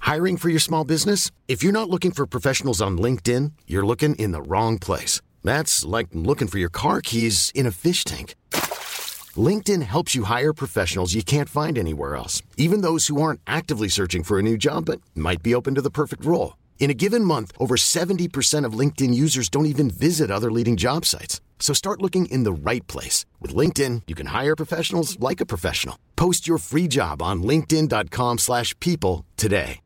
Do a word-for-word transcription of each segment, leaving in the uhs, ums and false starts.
Hiring for your small business? If you're not looking for professionals on LinkedIn, you're looking in the wrong place. That's like looking for your car keys in a fish tank. LinkedIn helps you hire professionals you can't find anywhere else, even those who aren't actively searching for a new job but might be open to the perfect role. In a given month, over seventy percent of LinkedIn users don't even visit other leading job sites. So start looking in the right place. With LinkedIn, you can hire professionals like a professional. Post your free job on linkedin.com slash people today.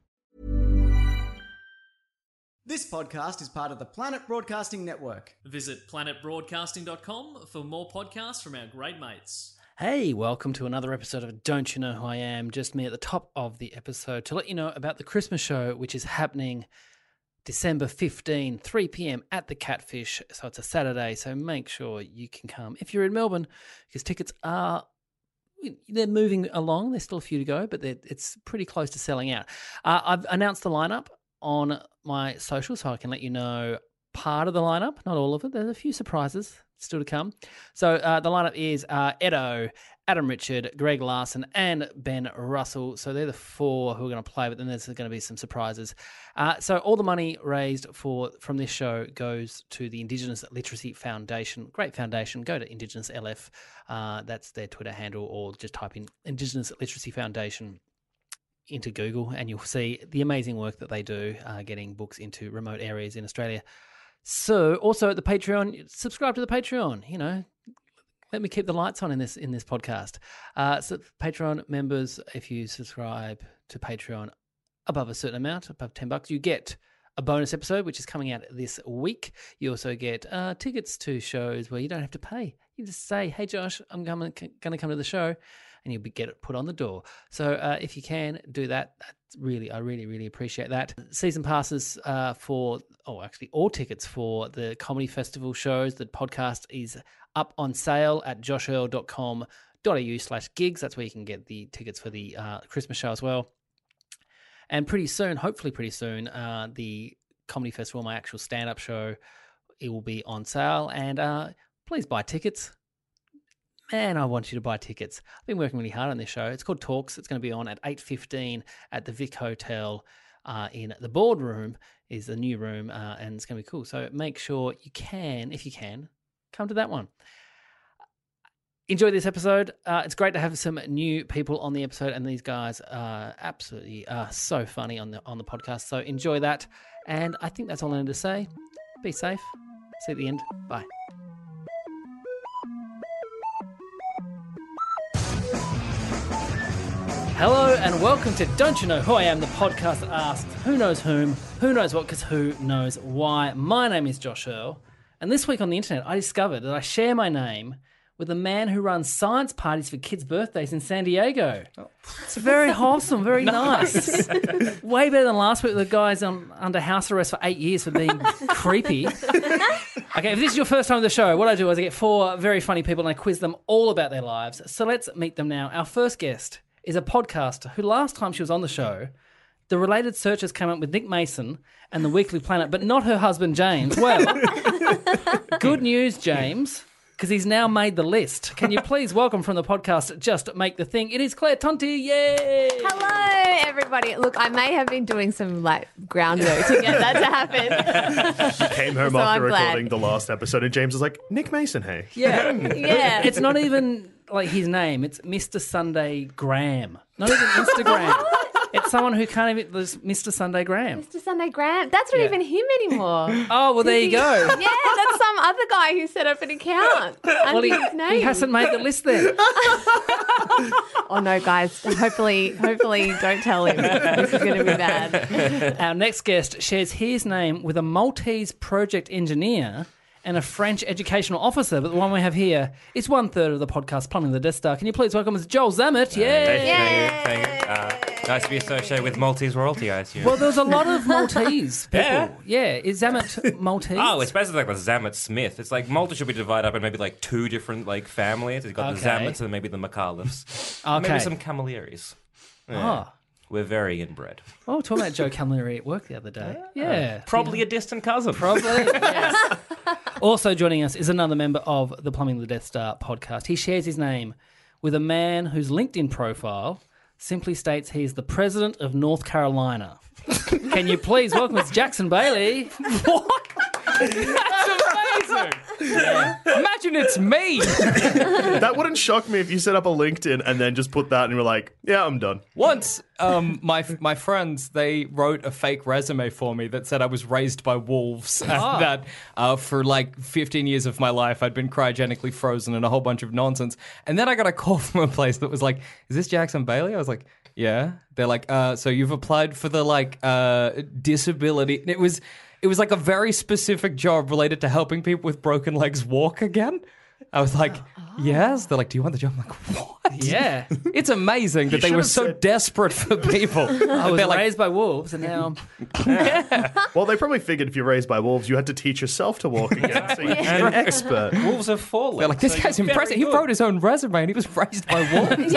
This podcast is part of the Planet Broadcasting Network. Visit planet broadcasting dot com for more podcasts from our great mates. Hey, welcome to another episode of Don't You Know Who I Am? Just me at the top of the episode to let you know about the Christmas show, which is happening December fifteenth, three p.m. at the Catfish. So it's a Saturday, so make sure you can come if you're in Melbourne, because tickets are, they're moving along. There's still a few to go, but it's pretty close to selling out. Uh, I've announced the lineup on my social, so I can let you know part of the lineup, not all of it. There's a few surprises still to come. So uh, the lineup is uh, Edo, Adam Richard, Greg Larson, and Ben Russell. So they're the four who are going to play, but then there's going to be some surprises. Uh, so all the money raised for from this show goes to the Indigenous Literacy Foundation. Great foundation. Go to Indigenous L F. Uh, that's their Twitter handle, or just type in Indigenous Literacy Foundation into Google and you'll see the amazing work that they do uh, getting books into remote areas in Australia. So also at the Patreon, subscribe to the Patreon, you know, let me keep the lights on in this in this podcast. Uh, so Patreon members, if you subscribe to Patreon above a certain amount, above ten bucks, you get a bonus episode, which is coming out this week. You also get uh, tickets to shows where you don't have to pay. You just say, hey, Josh, I'm going to come to the show, and you'll be, get it put on the door. So uh, if you can do that, that's really, I really, really appreciate that. Season passes uh, for, oh, actually all tickets for the comedy festival shows. The podcast is up on sale at josh earl dot com dot a u slash gigs. That's where you can get the tickets for the uh, Christmas show as well. And pretty soon, hopefully pretty soon, uh, the comedy festival, my actual stand-up show, it will be on sale. And uh, please buy tickets. Man, I want you to buy tickets. I've been working really hard on this show. It's called Talks. It's going to be on at eight fifteen at the Vic Hotel uh, in the Boardroom is the new room, uh, and it's going to be cool. So make sure you can, if you can, come to that one. Enjoy this episode. Uh, it's great to have some new people on the episode, and these guys are absolutely uh, so funny on the on the podcast. So enjoy that. And I think that's all I need to say. Be safe. See you at the end. Bye. Hello and welcome to Don't You Know Who I Am, the podcast that asks who knows whom, who knows what, because who knows why. My name is Josh Earl, and this week on the internet I discovered that I share my name with a man who runs science parties for kids' birthdays in San Diego. Oh. It's very wholesome, very nice. Way better than last week. The guy's on, under house arrest for eight years for being creepy. Okay, if this is your first time on the show, what I do is I get four very funny people and I quiz them all about their lives. So let's meet them now. Our first guest is a podcaster who last time she was on the show, the related searches came up with Nick Mason and the Weekly Planet, but not her husband, James. Well, good news, James, because he's now made the list. Can you please welcome from the podcast Just Make the Thing? It is Claire Tonti. Yay! Hello, everybody. Look, I may have been doing some like groundwork to get that to happen. She came home So after I'm glad. recording the last episode, and James was like, Nick Mason, hey. Yeah. Yeah. It's not even like his name. It's Mister Sunday Graham. Not even Instagram. It's someone who can't even, there's Mister Sunday Graham. Mister Sunday Graham. That's not Yeah. even him anymore. Oh, well, there you go. Yeah, that's some other guy who set up an account under Well, he, his name. he hasn't made the list then. Oh no, guys! Hopefully, hopefully, don't tell him. This is going to be bad. Our next guest shares his name with a Maltese project engineer and a French educational officer, but the one we have here is one third of the podcast, Plumbing the Death Star. Can you please welcome us, Joel Zammit? Yeah. Thank you. Thank you. Uh, nice to be associated with Maltese royalty, I assume. Well, there's a lot of Maltese people. Yeah. Yeah. Is Zammit Maltese? Oh, it's basically like the Zammit Smith. It's like Malta should be divided up in maybe like two different like families. You've got the Okay. Zammits and maybe the McAuliffes. Okay. Maybe some Camilleries. Yeah. Oh. We're very inbred. Oh, talking about Joe Camilleri at work the other day. Yeah. Probably a distant cousin. Probably, yes. Also joining us is another member of the Plumbing the Death Star podcast. He shares his name with a man whose LinkedIn profile simply states he is the president of North Carolina. Can you please welcome us Jackson Bailey? What? That's amazing. Yeah. Imagine it's me. That wouldn't shock me if you set up a LinkedIn and then just put that and you were like, yeah, I'm done. Once, um, my my friends, they wrote a fake resume for me that said I was raised by wolves and Oh. that uh, for like fifteen years of my life I'd been cryogenically frozen and a whole bunch of nonsense. And then I got a call from a place that was like, is this Jackson Bailey? I was like, yeah. They're like, uh, so you've applied for the like uh, disability. It was... It was like a very specific job related to helping people with broken legs walk again. I was like, yes. They're like, do you want the job? I'm like, what? Yeah. It's amazing that You they should were have so said- desperate for people. I was They're like, raised by wolves, and now Well, they probably figured if you're raised by wolves, you had to teach yourself to walk again. So you're an expert. Wolves have four legs. they're like, this so guy's you're very impressive. He good. wrote his own resume and he was raised by wolves.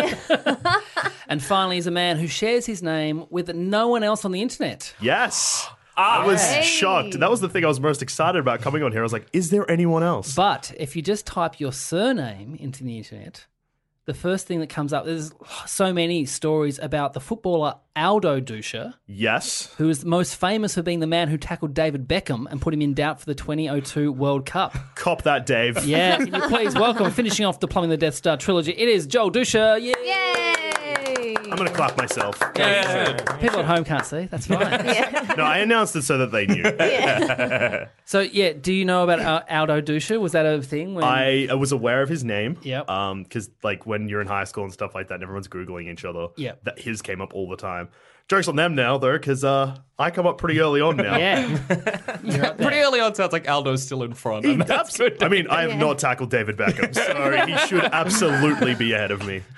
and finally, he's a man who shares his name with no one else on the internet. Yes. I was Hey. shocked. That was the thing I was most excited about coming on here. I was like, is there anyone else? But if you just type your surname into the internet, the first thing that comes up, there's so many stories about the footballer Aldo Dusha, Yes. who is most famous for being the man who tackled David Beckham and put him in doubt for the twenty oh two World Cup. Cop that, Dave. Yeah, can you please welcome, finishing off the Plumbing the Death Star trilogy, it is Joel Dusha. Yeah. Yay! I'm going to clap myself. People at home can't see, that's fine. No, I announced it so that they knew. So, yeah, do you know about Al- Aldo Dusha? Was that a thing? When... I, I was aware of his name. Yep. Um, because like when you're in high school and stuff like that, and everyone's googling each other. Yep. That his came up all the time. Jokes on them now though, because uh, I come up pretty early on now. Yeah. You're up there. Pretty early on, sounds like Aldo's still in front. And that's good. I mean, I have not tackled David Beckham, so he should absolutely be ahead of me.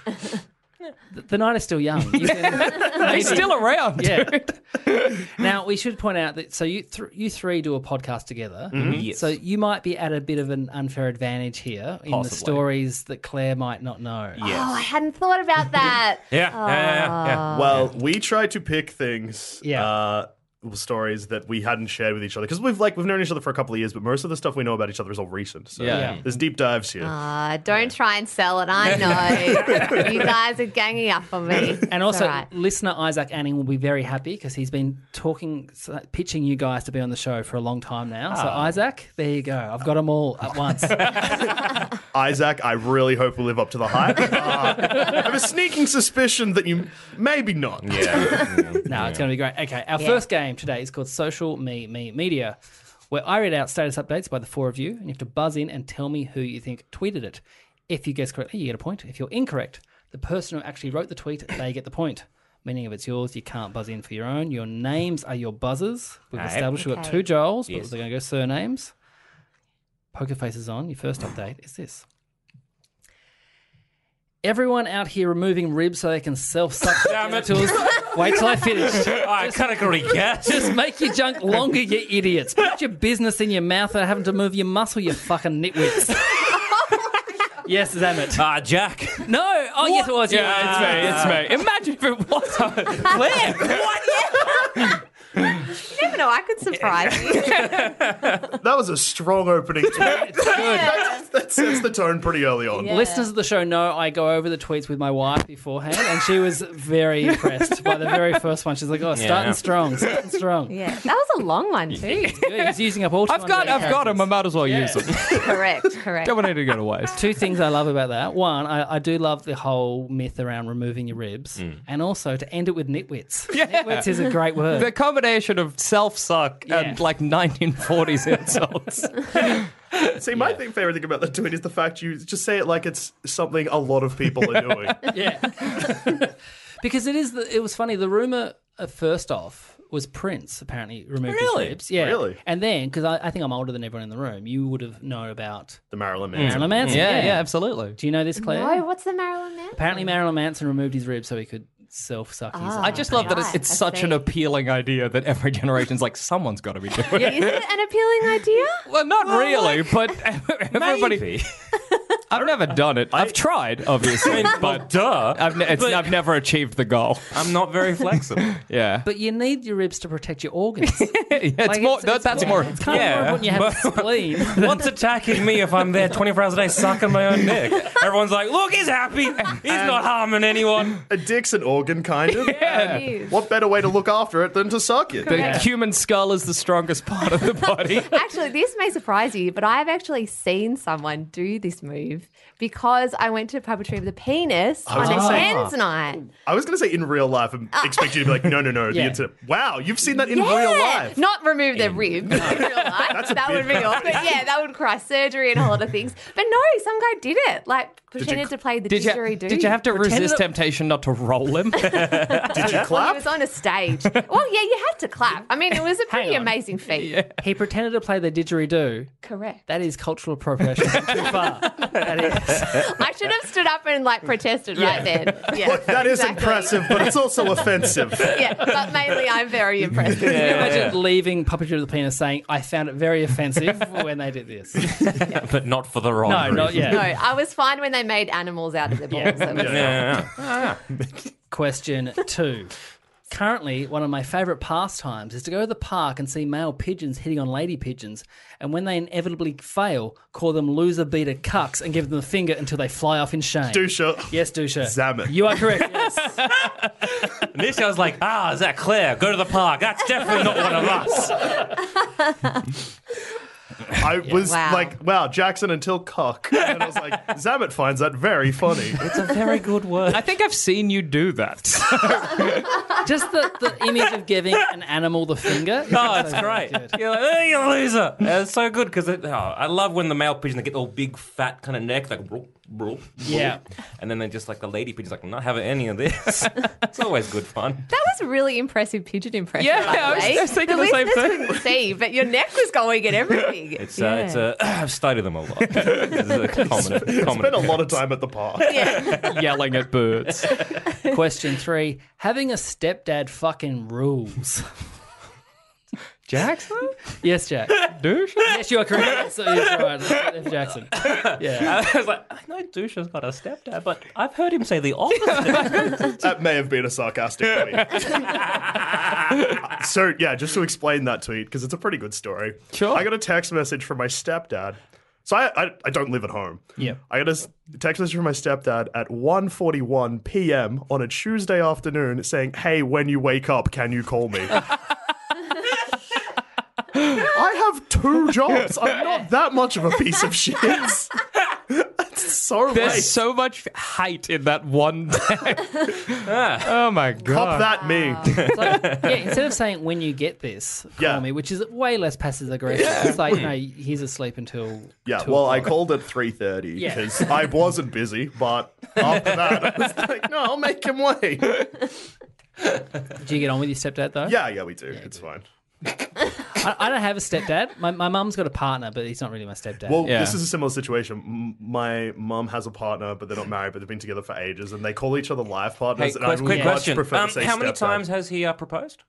The night is still young. You can He's still around, Yeah. dude. Now, we should point out that so you th- you three do a podcast together. Yes. So you might be at a bit of an unfair advantage here in the Possibly. stories that Claire might not know. Oh, I hadn't thought about that. Yeah, yeah, yeah, yeah. Well, we try to pick things, Yeah. uh, stories that we hadn't shared with each other because we've like we've known each other for a couple of years, but most of the stuff we know about each other is all recent. So Yeah. Yeah. there's deep dives here. Uh, don't try and sell it. I know. You guys are ganging up on me. And It's also, all right. listener Isaac Anning will be very happy because he's been talking, pitching you guys to be on the show for a long time now. So, Isaac, there you go. I've got them all at once. Isaac, I really hope we live up to the hype. Uh, I have a sneaking suspicion that you maybe not. Yeah. No, it's going to be great. Okay, our Yeah. first game today is called Social Me Me Media, where I read out status updates by the four of you, and you have to buzz in and tell me who you think tweeted it. If you guess correctly, you get a point. If you're incorrect, the person who actually wrote the tweet, they get the point. Meaning if it's yours, you can't buzz in for your own. Your names are your buzzers. We've Right. established we've got Okay. two Joels, but Yes. they're going to go surnames. Poker faces on. Your first update is this. Everyone out here removing ribs so they can self-suck their Damn it. genitals. Wait till I finish. I category guess. Just make your junk longer, you idiots. Put your business in your mouth without having to move your muscle, you fucking nitwits. Yes, Zamet. Ah, Jack. No. Oh, yes, it was. Yeah, it's me. It's me. Imagine if it was Claire. You never know. I could surprise you. That was a strong opening tweet. that, that sets the tone pretty early on. Yeah. Listeners of the show know I go over the tweets with my wife beforehand, and she was very impressed by the very first one. She's like, "Oh, starting Yeah. strong, starting strong." Yeah, that was a long one too. Good. He's using up all. I've got, two hundred I've got him. I might as well Yeah. use them. correct, correct. Don't need to go to waste. Two things I love about that. One, I, I do love the whole myth around removing your ribs, and also to end it with nitwits. Yeah. Nitwits is a great word. The combination of self-suck Yeah. and like nineteen forties insults. See, my thing, favorite thing about that tweet is the fact you just say it like it's something a lot of people are doing. Yeah. Because it is. The, it was funny. The rumor uh, first off was Prince apparently removed Really? his ribs. Yeah. Really? And then because I, I think I'm older than everyone in the room, you would have known about The Marilyn Manson. Marilyn Manson. Yeah, yeah, absolutely. Do you know this, Claire? No, what's the Marilyn Manson? Apparently, Marilyn Manson removed his ribs so he could self-suck his. Ah. I just love that it's, Right, it's I such an see. appealing idea that every generation's like, someone's got to be doing it. Is it an appealing idea? Well, not really, but everybody. Maybe. I've never done it. I've tried, obviously, but Duh. I've, ne- it's, I've never achieved the goal. I'm not very flexible. Yeah. But you need your ribs to protect your organs. it's Like, more, it's- that- it's that's more- more. It's kind Yeah, of more when you have a but- spleen. What's attacking me if I'm there twenty-four hours a day sucking my own dick? Everyone's like, look, he's happy. He's not harming anyone. A dick's an organ, kind of. It is. What better way to look after it than to suck it? The human skull is the strongest part of the body. Actually, this may surprise you, but I've actually seen someone do this move because I went to puppetry of the penis I was on a gonna say- hen's night. I was going to say in real life and expect you to be like, no, no, no, the Yeah. internet. Wow, you've seen that in Yeah. real life. Not remove their rib in real life. That's a that bit- would be awkward. Yeah, that would require surgery and a lot of things. But no, some guy did it. Like, pretended to play the Did you, didgeridoo. did you have to Pretended resist to- temptation not to roll him? Did you Well, he clap? was on a stage. Well, yeah, you had to clap. I mean, it was a pretty on. amazing feat. He pretended to play the didgeridoo. Correct. That is cultural appropriation. Too far. That is. I should have stood up and like protested right then. Yeah, Look, that is exactly. impressive, but it's also offensive. Yeah, but mainly I'm very impressed. Can you imagine leaving Puppetry of the Penis saying, I found it very offensive when they did this? But not for the wrong No, reason. not yet. No, I was fine when they made animals out of their balls. That was- Yeah, yeah, yeah. Question two. Currently, one of my favourite pastimes is to go to the park and see male pigeons hitting on lady pigeons, and when they inevitably fail, call them loser beater cucks and give them the finger until they fly off in shame. Dusha. Yes, Dusha. Zamet. You are correct. Yes. Initially, I was like, ah, is that Claire? Go to the park. That's definitely not one of us. I was Wow. like, wow, Jackson until cock. And I was like, Zamet finds that very funny. It's a very good word. I think I've seen you do that. Just the, the image of giving an animal the finger. Oh, it's great. You're like, oh, you loser. And it's so good because oh, I love when the male pigeon, they get all big, fat kind of neck, like, broop, broop, broop. Yeah. And then they just like the lady pigeon's like, I'm not having any of this. It's always good fun. That was a really impressive pigeon impression. Yeah, by the I was- way. I was thinking the the same listeners thing. couldn't see, but your neck was going and everything. It's uh, it's uh, I've studied them a lot. It's a common, common Spent a lot of time at the park. Yelling at birds. Question three. Having a stepdad fucking rules. Jackson? Yes, Jack. Douche? Yes, you are correct. Yes, yes, right. F. Jackson. Yeah. I was like, I know Dusha's got a stepdad, but I've heard him say the opposite. That may have been a sarcastic tweet. So, yeah, just to explain that tweet, because it's a pretty good story. Sure. I got a text message from my stepdad. So I, I, I don't live at home. Yeah. I got a s- text message from my stepdad at one forty-one p.m. on a Tuesday afternoon saying, hey, when you wake up, can you call me? I have two jobs. I'm not that much of a piece of shit. That's so There's late. so much hate in that one text. Oh my Cop god. that me. So, yeah, instead of saying when you get this, call Yeah. me, which is way less passive aggressive. It's like, you know, he's asleep until. Yeah, two well, I o'clock. called at three thirty Yeah. because I wasn't busy, but after that, I was like, no, I'll make him wait. Do you get on with your stepdad though? Yeah, yeah, we do. It's fine. I, I don't have a stepdad. My my mum's got a partner, but he's not really my stepdad. Well, Yeah. this is a similar situation. M- My mum has a partner, but they're not married, but they've been together for ages, and they call each other life Hey, partners. and I quick, would quick much question. prefer Um, to say how many stepdad. times has he uh, proposed?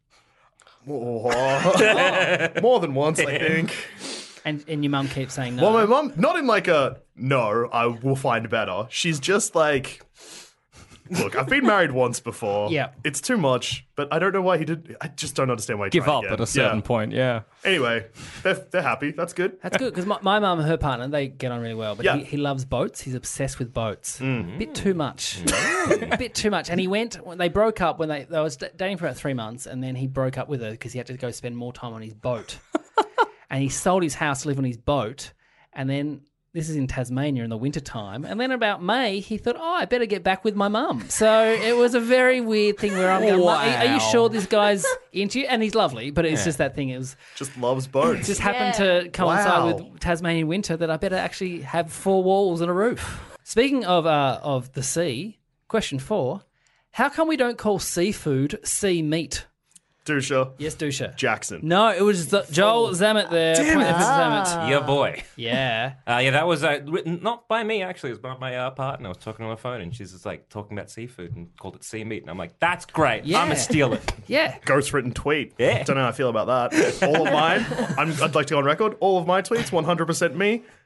Oh, more than once, I think. and and your mum keeps saying no. Well, my mum, not in like a no, I will find better. She's just like, look, I've been married once before. Yeah. It's too much, but I don't know why he did. I just don't understand why he Give tried up again. at a certain Yeah. point, yeah. Anyway, they're, they're happy. That's good. That's good because my, my mum and her partner, they get on really well. But Yeah. he, he loves boats. He's obsessed with boats. Mm. A bit too much. A bit too much. And he went, when they broke up when they, they was dating for about three months, and then he broke up with her because he had to go spend more time on his boat. And he sold his house to live on his boat. And then this is in Tasmania in the wintertime. And then about May, he thought, oh, I better get back with my mum. So it was a very weird thing where I'm going, Wow. are, are you sure this guy's into you? And he's lovely, but it's just that thing. It was Just loves boats. just happened Yeah. to coincide Wow. with Tasmanian winter that I better actually have four walls and a roof. Speaking of uh, of the sea, question four: how come we don't call seafood sea meat? Dusha. Yes, Dusha. Jackson. No, it was the, Joel Zamet there. Point there for Zamet. Yeah, boy. Yeah. Uh, yeah, that was uh, written not by me, actually. It was by my uh, partner. I was talking on the phone, and she's just like talking about seafood and called it sea meat. And I'm like, that's great. Yeah. I'm going to steal it. Yeah. Ghostwritten tweet. Yeah. Don't know how I feel about that. All of mine, I'm, I'd like to go on record, all of my tweets, one hundred percent me.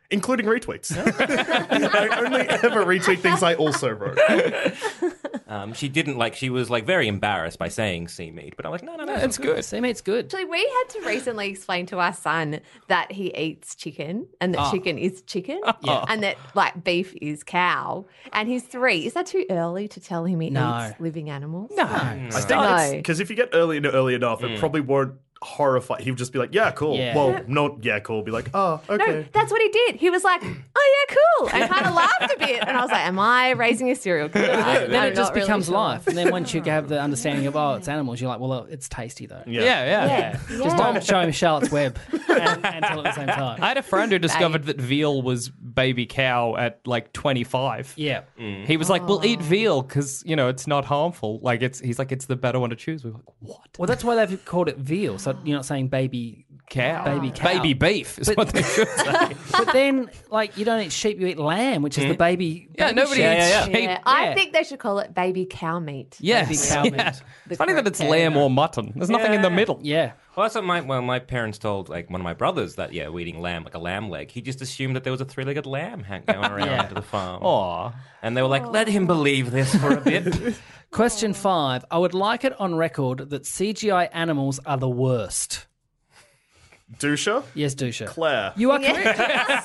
including retweets. I only ever retweet things I also wrote. Um, she didn't like. She was like very embarrassed by saying sea meat, but I'm like, no, no, no, It's good. See, mate's good. Actually, we had to recently explain to our son that he eats chicken and that chicken is chicken Yeah. and that like beef is cow. And he's three. Is that too early to tell him he No. eats living animals? No. I think No. because if you get early enough, early enough, it probably won't horrify. He would just be like, yeah, cool. Yeah. Well, not yeah, cool. Be like, oh, No, okay. that's what he did. He was like, "Oh yeah, cool," and kind of laughed a bit. And I was like, "Am I raising a serial killer?" Then I'm it just not really becomes sure. life. And then once you have the understanding of, oh, it's animals, you're like, well, uh, it's tasty, though. Yeah. Yeah, yeah. Yeah. Just don't show him Charlotte's Web and, and tell at the same time. I had a friend who discovered that veal was baby cow at like twenty-five. Yeah. He was like, "We'll eat veal because you know it's not harmful. Like it's." He's like, "It's the better one to choose." We were like, "What? Well, that's why they've called it veal. So you're not saying baby Cow? Baby cow. Baby beef is But- what they should say." But then, like, you don't eat sheep, you eat lamb, which is the baby. Yeah, baby nobody sheep. eats yeah. sheep. Yeah, I Yeah. think they should call it baby cow meat. Yes, Baby cow yeah. meat. It's funny that correct it's term. lamb or mutton. There's nothing in the middle. Yeah. Well, that's what my well, my parents told like one of my brothers that yeah, we're eating lamb like a lamb leg. He just assumed that there was a three-legged lamb hang- going around Yeah. to the farm. Aw. And they were like, let him believe this for a bit. Question five. I would like it on record that C G I animals are the worst. Dusha, Yes, Dusha. Claire. You are correct.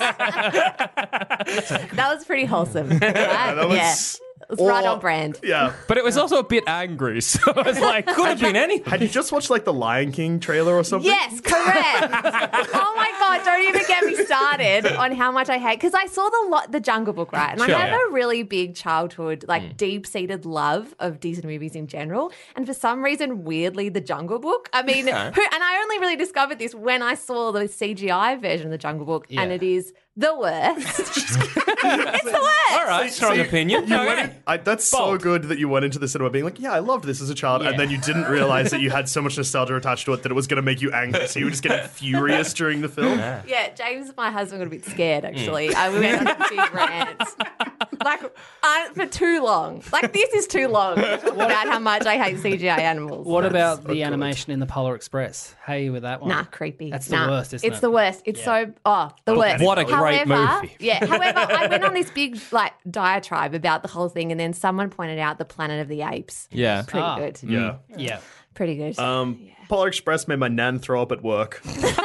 That was pretty wholesome. Right? that was- yeah. It's right or- on brand. Yeah. But it was also a bit angry, so I was like, Could have been anything. Had you just watched like the Lion King trailer or something? Yes, correct. Oh my god! Don't even get me started on how much I hate because I saw the lo- the Jungle Book, right, and Sure. I have a really big childhood, like deep seated love of Disney movies in general, and for some reason, weirdly, the Jungle Book. I mean, who, and I only really discovered this when I saw the C G I version of the Jungle Book, and Yeah. it is the worst. It's the worst. All right, strong you- opinion. You Okay. went in- I, that's so good that you went into the cinema being like, yeah, I loved this as a child, Yeah. and then you didn't realize that you had so much nostalgia attached to it that it was going to make you angry, so you were just getting furious during the film. Yeah, James, my husband, got a bit scared, actually. I went on a big rant. Like, uh, for too long. Like, this is too long about how much I hate C G I animals. What about the animation in the Polar Express? How are you with that one? Nah, creepy. That's the Nah. worst, isn't it's it? the worst. It's so, oh, the worst. What a great however, movie. Yeah, however, I went on this big, like, diatribe about the whole thing, and then someone pointed out the Planet of the Apes. Yeah. Pretty Ah. good. Yeah. Yeah. Pretty good. Um, Polar Express made my nan throw up at work.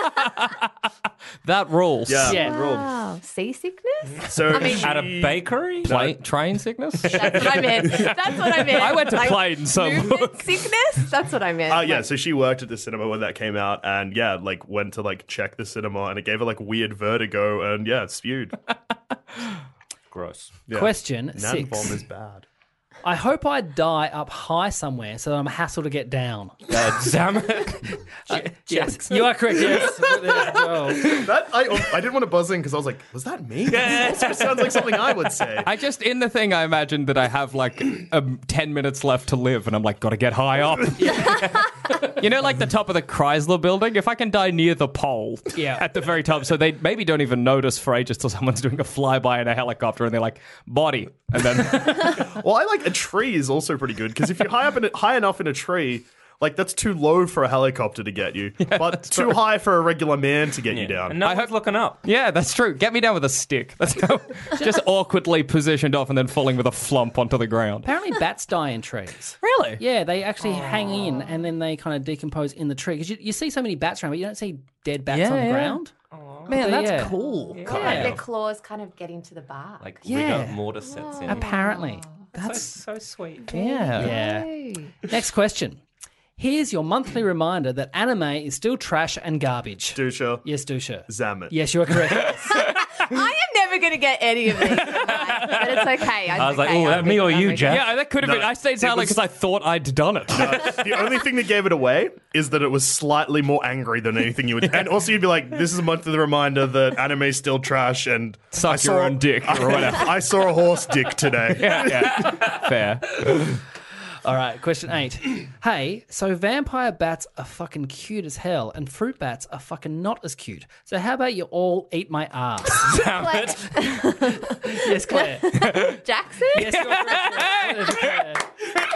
That rules. Yeah. Yeah. Ruled. wow. Seasickness? So I mean- she- At a bakery? Plane, train sickness? That's what I meant. That's what I meant. I went to Like, plane, so movement look. sickness? That's what I meant. Uh, yeah, Like, so she worked at the cinema when that came out, and yeah, like went to like check the cinema, and it gave her like weird vertigo, and yeah, spewed. Gross. Yeah. Question Nan six. vom is bad. I hope I die up high somewhere so that I'm a hassle to get down. Uh, damn Yes, you are correct. Yes. Oh. That I I didn't want to buzz in because I was like, was that me? That also sounds like something I would say. I just, in the thing, I imagined that I have like um, ten minutes left to live, and I'm like, gotta get high up. You know, like the top of the Chrysler building? If I can die near the pole Yeah. at the very top, so they maybe don't even notice for ages till someone's doing a flyby in a helicopter and they're like, body. And then, Well, I like a tree is also pretty good because if you're high up in a, high enough in a tree, like that's too low for a helicopter to get you, but too high for a regular man to get you down. And no one's looking up. yeah, that's true. Get me down with a stick. That's how, just awkwardly positioned off and then falling with a flump onto the ground. Apparently, bats die in trees. Really? Yeah, they actually hang in and then they kind of decompose in the tree. Because you, you see so many bats around, but you don't see dead bats Yeah, on the yeah. ground. Man, But that's yeah. cool. like Yeah. their claws kind of get into the bark. Like Yeah. rigor mortis sets in. Apparently. That's so sweet. Yeah. Yeah. Hey. Next question. Here's your monthly reminder that anime is still trash and garbage. Dusha, Yes, Dusha. Zamet. Yes, you are correct. I am never going to get any of these right, but it's okay. I was like, okay. oh, I'll that me pick or one you, again. Jack? Yeah, that could have No, been. I stayed it silent was- because I thought I'd done it. The only thing that gave it away is that it was slightly more angry than anything you would. And also, you'd be like, "This is a monthly reminder that anime's still trash." And Suck I saw your own dick or whatever. I saw a horse dick today. yeah, yeah. Fair. All right, question eight. Hey, so vampire bats are fucking cute as hell, and fruit bats are fucking not as cute. So how about you all eat my ass? Claire- Yes, Claire. Jackson? Yes, you are correct.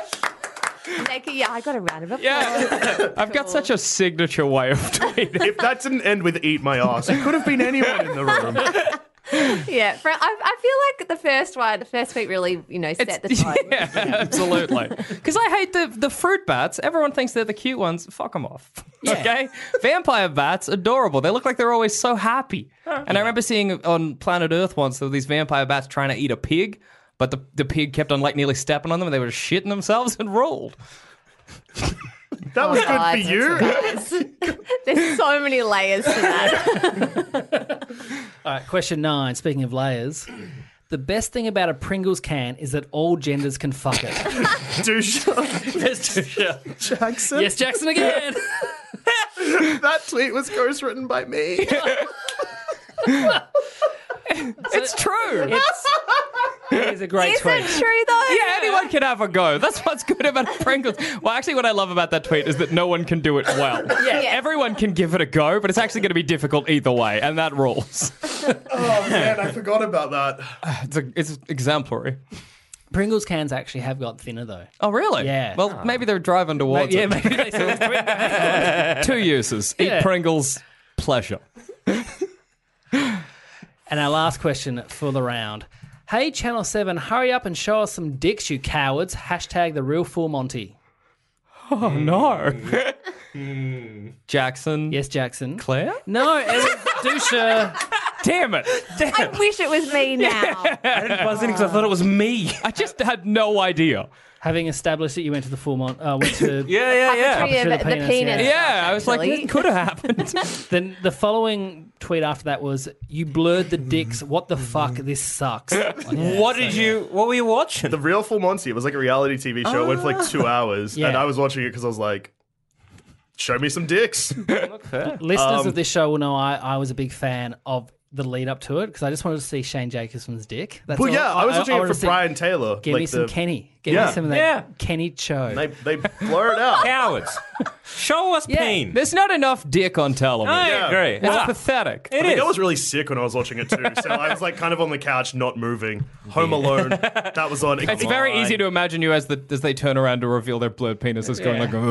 Like, yeah, I got a round of applause. Yeah. I've got such a signature way of doing it. If that didn't end with "eat my ass," it could have been anyone in the room. Yeah, for, I, I feel like the first one, the first week really, you know, set the tone. Yeah, absolutely. Because I hate the, the fruit bats. Everyone thinks they're the cute ones. Fuck them off. Yeah. Okay? Vampire bats, adorable. They look like they're always so happy. And I remember seeing on Planet Earth once, there were these vampire bats trying to eat a pig, but the, the pig kept on like nearly stepping on them and they were just shitting themselves and rolled. That was God, good for you. that's- There's so many layers to that. All right, question nine. Speaking of layers, the best thing about a Pringles can is that all genders can fuck it. Douche. Yes, Jackson. yes, Jackson again. That tweet was ghostwritten by me. It's true. It's, it is a great Is tweet. it true though? Yeah, anyone can have a go. That's what's good about Pringles. Well, actually, what I love about that tweet is that no one can do it well. Yeah. Yeah. Everyone can give it a go, but it's actually going to be difficult either way, and that rules. Oh man, I forgot about that. It's a, it's exemplary. Pringles cans actually have got thinner though. Oh, really? Yeah. Well, maybe they're driving towards Yeah, it. maybe they saw this tweet. Two uses. Yeah. Eat Pringles, pleasure. And our last question for the round. Hey, Channel seven, hurry up and show us some dicks, you cowards. Hashtag the real Full Monty. Oh, no. Jackson. Yes, Jackson. Claire? No, it was Dusha. Damn it. Damn I it. wish it was me now. I didn't buzz in because I thought it was me. I just had no idea. Having established that you went to the Full Mont, uh, went to Yeah, yeah, yeah. Puppetry of the the penis, penis. yeah. Yeah, I was like, Actually. it could have happened. Then the following tweet after that was, "You blurred the dicks. What the fuck? This sucks." Like, yeah, What so- did you? What were you watching? The Real Full Monty. It was like a reality T V show. It went for like two hours, Yeah. and I was watching it because I was like, "Show me some dicks." Listeners Um, of this show will know I, I was a big fan of the lead up to it because I just wanted to see Shane Jacobson's dick. That's Well, all. yeah, I was watching it wanted for to see- Brian Taylor. Give like me some the- Kenny. Give Yeah. me some of that Yeah. Kenny Cho. They they blur it out. Cowards. Show us pain. There's not enough dick on television. I Yeah. agree. It's Ah, pathetic. It I think is. I was really sick when I was watching it too. So I was like kind of on the couch, not moving. Home Alone. That was on. It's very easy to imagine you as the as they turn around to reveal their blurred penises going like,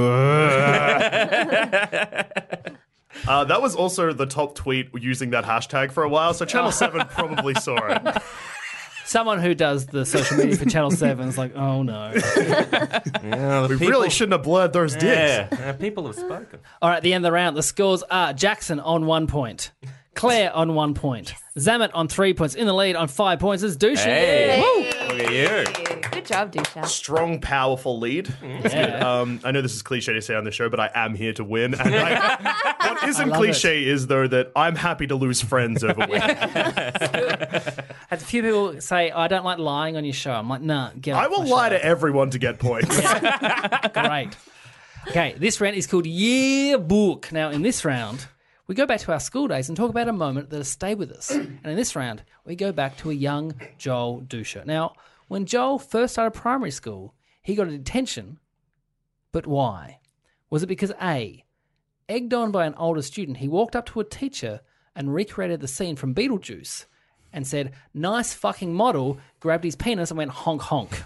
Uh, that was also the top tweet using that hashtag for a while. So Channel Seven probably saw it. Someone who does the social media for Channel seven is like, oh no. Yeah, the We people- really shouldn't have blurred those dicks. Yeah, yeah, people have spoken. All right, at the end of the round, the scores are Jackson on one point, Claire on one point, Zamet on three points. In the lead on five points is Dusha. Hey. Woo! Look at you. Good job, Dusha. Strong, powerful lead. It's good. Um, I know this is cliche to say on the show, but I am here to win. And I, what isn't love cliche is, though, that I'm happy to lose friends over winning. Had a few people say, I don't like lying on your show. I'm like, nah, get off I will my lie show. to everyone to get points. Great. Okay, this round is called Yearbook. Now, in this round, we go back to our school days and talk about a moment that has stayed with us. And in this round, we go back to a young Joel Dusha. Now, when Joel first started primary school, he got a detention, but why? Was it because A, egged on by an older student, he walked up to a teacher and recreated the scene from Beetlejuice and said, nice fucking model, grabbed his penis and went honk honk?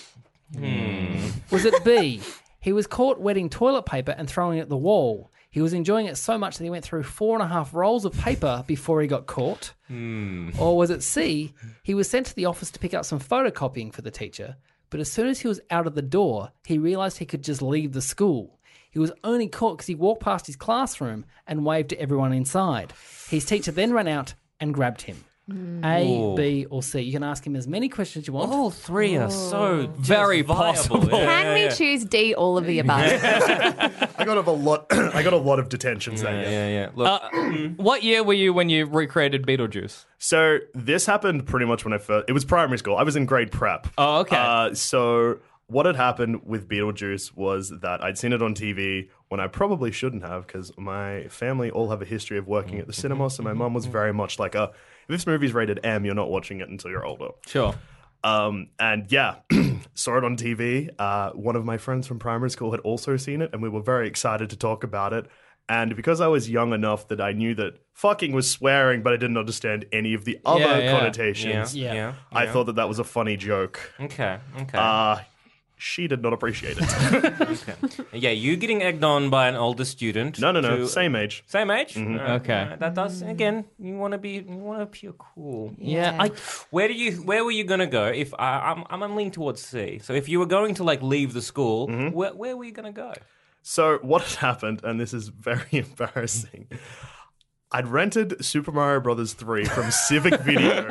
Was it B, he was caught wetting toilet paper and throwing it at the wall? He was enjoying it so much that he went through four and a half rolls of paper before he got caught? Or was it C, he was sent to the office to pick up some photocopying for the teacher, but as soon as he was out of the door, he realised he could just leave the school. He was only caught because he walked past his classroom and waved to everyone inside. His teacher then ran out and grabbed him. A, B, or C. You can ask him as many questions as you want. All three are so Very just viable. possible. Yeah, Can we yeah, choose D, all of the above? I got a lot. I got a lot of detentions that yeah, year. yeah, yeah. Look, What year were you when you recreated Beetlejuice? So this happened pretty much when I first. It was primary school. I was in grade prep. Oh, okay. Uh, so what had happened with Beetlejuice was that I'd seen it on T V when I probably shouldn't have, because my family all have a history of working at the cinema. So my mum was very much like a, if this movie's rated M, you're not watching it until you're older. Sure. Um, and yeah, saw it on T V. Uh, one of my friends from primary school had also seen it, and we were very excited to talk about it. And because I was young enough that I knew that fucking was swearing, but I didn't understand any of the other Yeah, yeah. connotations, yeah, Yeah. yeah. I yeah. thought that that was a funny joke. Okay, okay. Uh, she did not appreciate it. Okay. Yeah, you getting egged on by an older student. No, no, no. to- Same age. Same age? Uh, Okay. uh, that does again. You want to be. You want to appear cool. Yeah, I, Where do you? Where were you gonna go? If I, I'm, I'm leaning towards C. So if you were going to like leave the school, where, where were you gonna go? So what had happened, and this is very embarrassing. I'd rented Super Mario Brothers three from Civic Video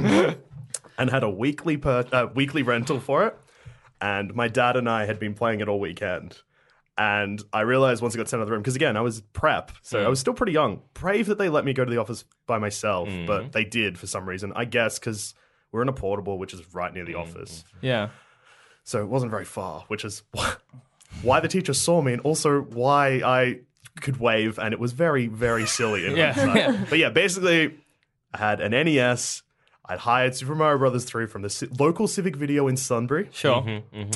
and had a weekly per, uh, weekly rental for it. And my dad and I had been playing it all weekend. And I realized once I got sent out of the room, because again, I was prep, so I was still pretty young. Brave that they let me go to the office by myself, but they did for some reason. I guess because we're in a portable, which is right near the office. yeah. So it wasn't very far, which is why, why the teacher saw me and also why I could wave, and it was very, very silly in Yeah. hindsight. But yeah, basically, I had an N E S. I'd hired Super Mario Brothers three from the ci- local Civic Video in Sunbury Sure.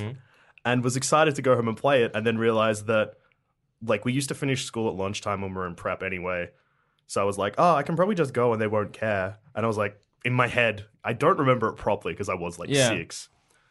and was excited to go home and play it, and then realized that, like, we used to finish school at lunchtime when we were in prep anyway. So I was like, oh, I can probably just go and they won't care. And I was like, in my head, I don't remember it properly because I was like Yeah. six.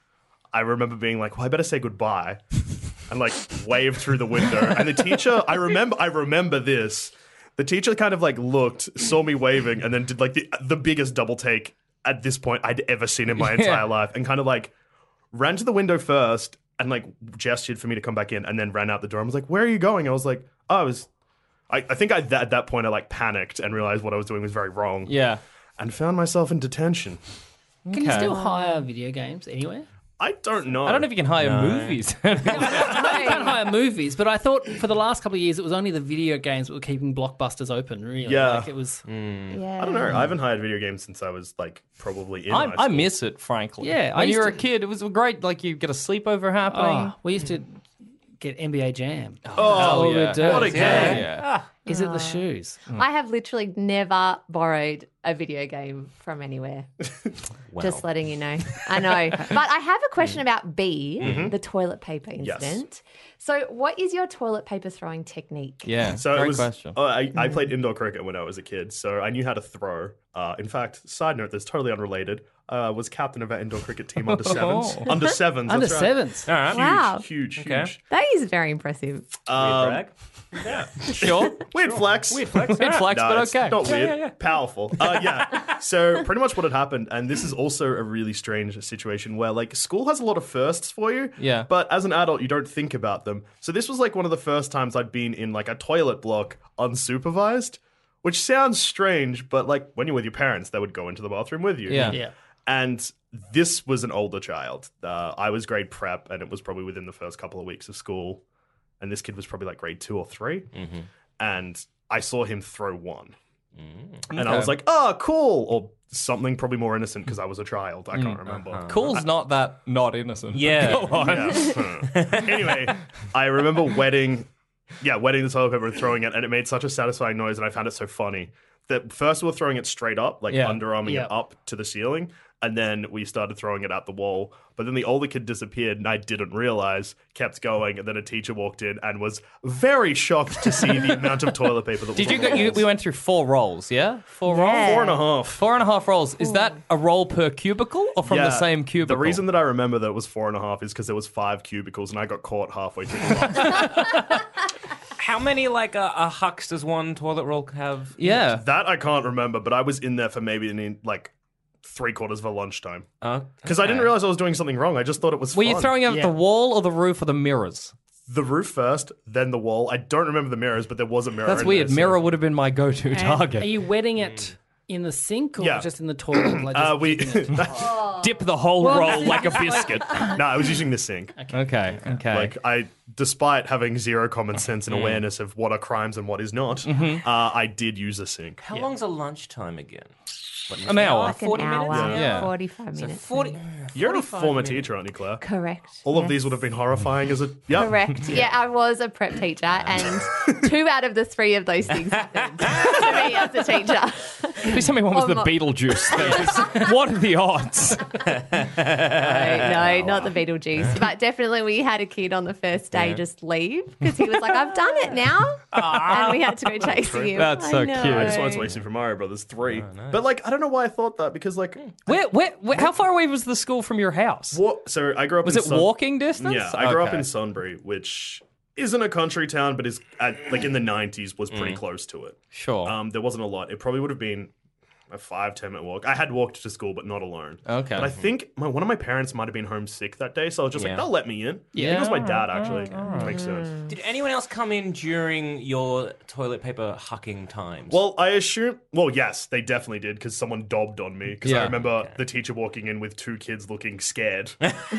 I remember being like, well, I better say goodbye and like wave through the window. And the teacher, I remember, I remember this. The teacher kind of like looked, saw me waving, and then did like the the biggest double take at this point I'd ever seen in my entire Yeah. life, and kind of like ran to the window first and like gestured for me to come back in, and then ran out the door and was like, where are you going? I was like, oh, I was, I, I think I, at that point I like panicked and realized what I was doing was very wrong. Yeah. And found myself in detention. Can you Okay. still hire video games anywhere? I don't know. I don't know if you can hire movies. I know you can't hire movies, but I thought for the last couple of years it was only the video games that were keeping Blockbusters open, really. Yeah. Like it was, Yeah. I don't know. I haven't hired video games since I was like probably in I, high I school. miss it, frankly. Yeah, I when used you were a to- kid, it was great. Like you get a sleepover happening. oh, we used to get N B A Jam. Oh, yeah. we do. what a Yeah, game. yeah. Is it the shoes? I have literally never borrowed a video game from anywhere. Just letting you know. I know. But I have a question about B, the toilet paper incident. So, what is your toilet paper throwing technique? Yeah, So great it was. question. Uh, I, I played indoor cricket when I was a kid, so I knew how to throw. Uh, in fact, side note that's totally unrelated. Uh, was captain of our indoor cricket team under sevens. Under sevens. Under that's right. sevens. All right. Huge, Wow. huge, huge. Okay. That is very impressive. Um, Brag. Yeah. Sure. Weird flex. Weird flex. Weird flex, No, but it's okay. not weird. yeah, yeah. Powerful. Uh, yeah. So pretty much what had happened, and this is also a really strange situation where like school has a lot of firsts for you. Yeah. But as an adult, you don't think about them. So this was like one of the first times I'd been in like a toilet block unsupervised, which sounds strange, but like when you're with your parents, they would go into the bathroom with you. Yeah. Yeah. And this was an older child. Uh, I was grade prep, and it was probably within the first couple of weeks of school. And this kid was probably like grade two or three. And I saw him throw one. And I Okay. was like, oh, cool. Or something probably more innocent because I was a child. I can't remember. Cool's not that not innocent. Yeah. Go on. Yeah. Anyway, I remember wetting, yeah, wetting the toilet paper and throwing it, and it made such a satisfying noise, and I found it so funny that first we were throwing it straight up, like Yeah. underarming Yeah. it up to the ceiling, and then we started throwing it at the wall. But then the older kid disappeared, and I didn't realize, kept going, and then a teacher walked in and was very shocked to see the amount of toilet paper that was Did you on go? the You, walls. we went through four rolls, yeah? Four rolls? Yeah. Four and a half. Four and a half rolls. Is that a roll per cubicle or from the Yeah, same cubicle? The reason that I remember that it was four and a half is because there was five cubicles, and I got caught halfway through the box. How many like a, a hux does one toilet roll have? Yeah. That I can't remember, but I was in there for maybe an, like three quarters of a lunchtime. Uh, Because I didn't realize I was doing something wrong. I just thought it was Were fun. you throwing it at Yeah. the wall or the roof or the mirrors? the roof first, then the wall. I don't remember the mirrors, but there was a mirror. That's in weird. there, so- Mirror would have been my go-to And target. Are you wetting it in the sink or Yeah. just in the toilet? Like just Uh, we Dip the whole roll like a biscuit. no, I was using the sink. Okay, okay. Like I, despite having zero common sense and awareness of what are crimes and what is not, uh, I did use a sink. How long's a lunchtime again? What, An hour. Like an forty hour, minutes? Yeah. forty-five So minutes. forty. You're a former minutes. teacher, aren't you, Claire? Correct. All of yes. these would have been horrifying as a yeah. Correct. Yeah, I was a prep teacher, and two out of the three of those things happened to me as a teacher. Please tell me one was Oh, the my- Beetlejuice thing. What are the odds? No, no, not the Beetlejuice. But definitely we had a kid on the first day just leave because he was like, I've done it now. And we had to go chasing him. That's I so know. cute. I just wanted to waste Super Mario Brothers three. But like, I don't don't know why I thought that because like Where, where, where, how far away was the school from your house? what? So I grew up. Was in it Sun- walking distance? Yeah, I grew up Okay. in Sunbury, which isn't a country town, but is at, like in the nineties was pretty close to it. Sure. Um, there wasn't a lot. It probably would have been a five ten minute walk. I had walked to school, but not alone. Okay. But I think my, one of my parents might have been homesick that day, so I was just Yeah. like, they'll let me in. Yeah. I think it was my dad actually. Makes sense. Did anyone else come in during your toilet paper hucking times? Well, I assume. Well, yes, they definitely did because someone dobbed on me. Because Yeah. I remember the teacher walking in with two kids looking scared.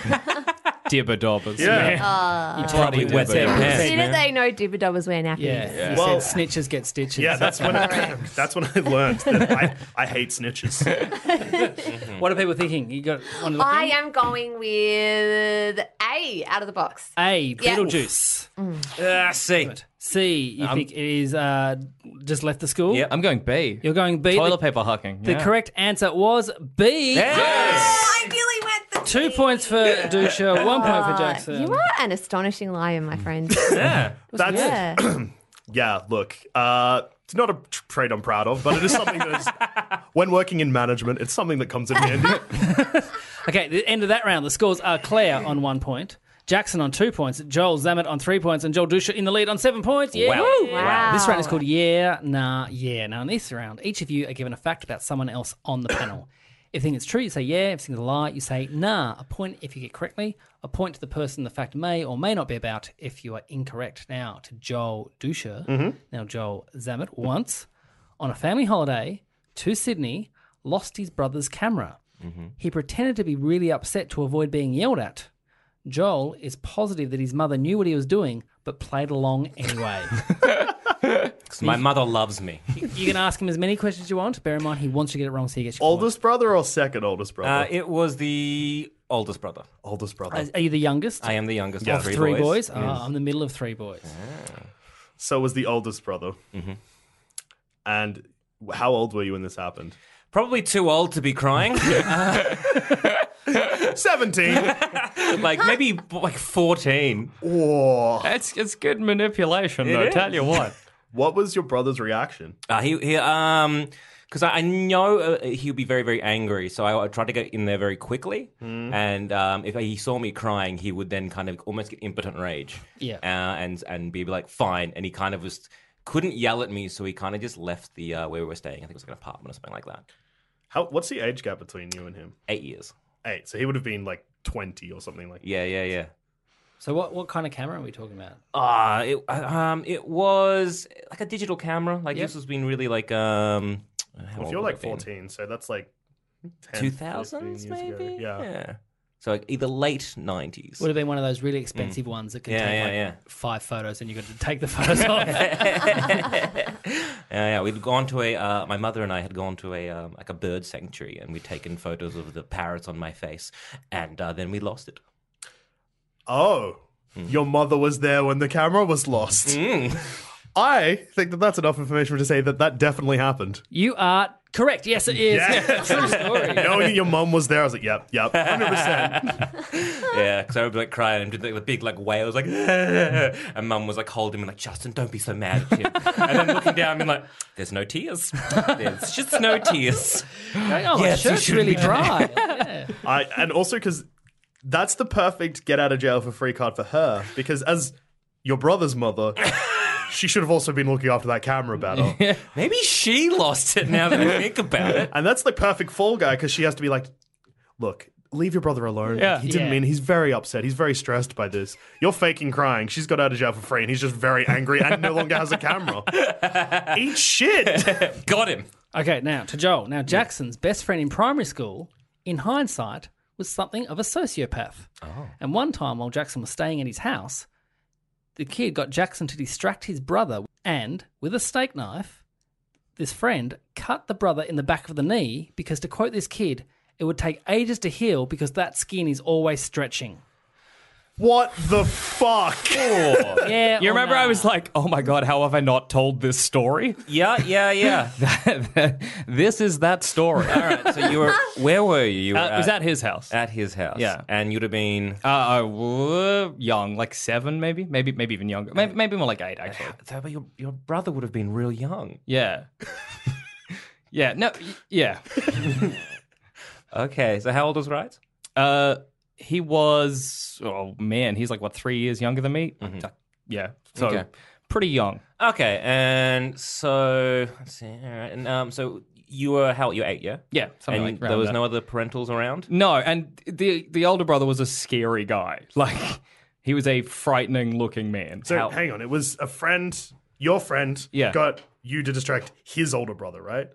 Dibber dobbers. Yeah. You probably probably wet said- their pants. Didn't man. they know Dibber was wearing nappies? Yeah, you Well- said snitches get stitches. Yeah, that's when I, that's when I learned that I, I hate snitches. What are people thinking? You got one to look I in? am going with A out of the box. A. Yeah. Beetlejuice. Ah, see. C. You think it is uh, just left the school? Yep. I'm going B. You're going B. Toilet the, paper hucking. the yeah. correct answer was B. I really went the Two points for Dusha, one point for Uh, Jackson. You are an astonishing liar, my friend. Yeah. That's yeah. yeah. Look, uh, it's not a tr- trait I'm proud of, but it is something that is. When working in management, it's something that comes in handy. Okay, the end of that round, the scores are Claire on one point, Jackson on two points, Joel Zammit on three points, and Joel Dusha in the lead on seven points. Yeah. Wow. Woo! Wow. This round is called Yeah, Nah, Yeah. Now, in this round, each of you are given a fact about someone else on the panel. If you think it's true, you say yeah. If you think it's a lie, you say nah. A point if you get correctly. A point to the person the fact may or may not be about if you are incorrect. Now, to Joel Dusha. Now, Joel Zammit once, on a family holiday to Sydney, lost his brother's camera. He pretended to be really upset to avoid being yelled at. Joel is positive that his mother knew what he was doing, but played along anyway. 'Cause my mother loves me. You can ask him as many questions as you want. Bear in mind, he wants you to get it wrong, so he gets your point. Oldest brother or second oldest brother? Uh, it was the oldest brother. oldest brother. Are- Are you the youngest? I am the youngest Yeah. of three, Three boys. boys. Oh, I'm the middle of three boys. So was the oldest brother. Mm-hmm. And how old were you when this happened? Probably too old to be crying. seventeen. Like maybe like fourteen. Whoa. It's, it's good manipulation, It though. is. Tell you what. What was your brother's reaction? Uh, he, he um, because I, I know uh, he'll be very, very angry. So I, I tried to get in there very quickly. And um, if he saw me crying, he would then kind of almost get impotent rage. Yeah. Uh, and and be like, fine. And he kind of was couldn't yell at me, so he kind of just left the uh, where we were staying. I think it was like an apartment or something like that. How? What's the age gap between you and him? Eight years. Eight. So he would have been like twenty or something like that. Yeah, yeah, yeah. So what, what kind of camera are we talking about? Uh, it um it was like a digital camera. Like Yep. this has been really like um. how If old you're would like it have been? fourteen, so that's like ten, two thousands fifteen years maybe. ago. Yeah. So like either late nineties. Would have been one of those really expensive ones that can Yeah, take yeah, like yeah. five photos and you've got to take the photos off. Yeah, yeah. We'd gone to a. Uh, my mother and I had gone to a um, like a bird sanctuary, and we'd taken photos of the parrots on my face, and uh, then we lost it. Oh, your mother was there when the camera was lost. I think that that's enough information to say that that definitely happened. You are correct. Yes, it is. Yeah. True story. Knowing your mum was there, I was like, yep, yep, one hundred percent. Yeah, because I would be like crying and did like, the big like wails like, and Mum was like holding me like, Justin, don't be so mad at him. And then looking down and like, there's no tears. There's just no tears. Oh, my Yes, you shirt's should really be- dry. Yeah. I and also because that's the perfect get out of jail for free card for her. Because as your brother's mother, she should have also been looking after that camera better. Maybe she lost it now that I think about it. And that's the perfect fall guy because she has to be like, look, leave your brother alone. Yeah. He didn't Yeah. mean, he's very upset. He's very stressed by this. You're faking crying. She's got out of jail for free and he's just very angry and no longer has a camera. Eat shit. Got him. Okay, now to Joel. Now, Jackson's best friend in primary school, in hindsight, was something of a sociopath. Oh. And one time while Jackson was staying at his house, the kid got Jackson to distract his brother and, with a steak knife, this friend cut the brother in the back of the knee because, to quote this kid, it would take ages to heal because that skin is always stretching. What the fuck? Yeah, You or remember nah? I was like, oh my God, how have I not told this story? Yeah, yeah, yeah. This is that story. All right, so you were, where were you? You were Uh, it was at his house. at his house. Yeah. And you'd have been, Uh, I was young, like seven, maybe, maybe, maybe even younger, maybe, maybe more like eight, actually. so, but your, your brother would have been real young. Yeah, Yeah, no, y- yeah. Okay, so how old was Rides? Uh, he was, oh man, he's like, what, three years younger than me? Uh, Yeah, so Okay. pretty young. Okay, and so let's see. All right, and um, so you were how you were eight, yeah? Yeah, something And like there around was that. no other parentals around. No, and the the older brother was a scary guy. Like, he was a frightening looking man. So How- hang on, it was a friend, your friend, Yeah. got you to distract his older brother, right?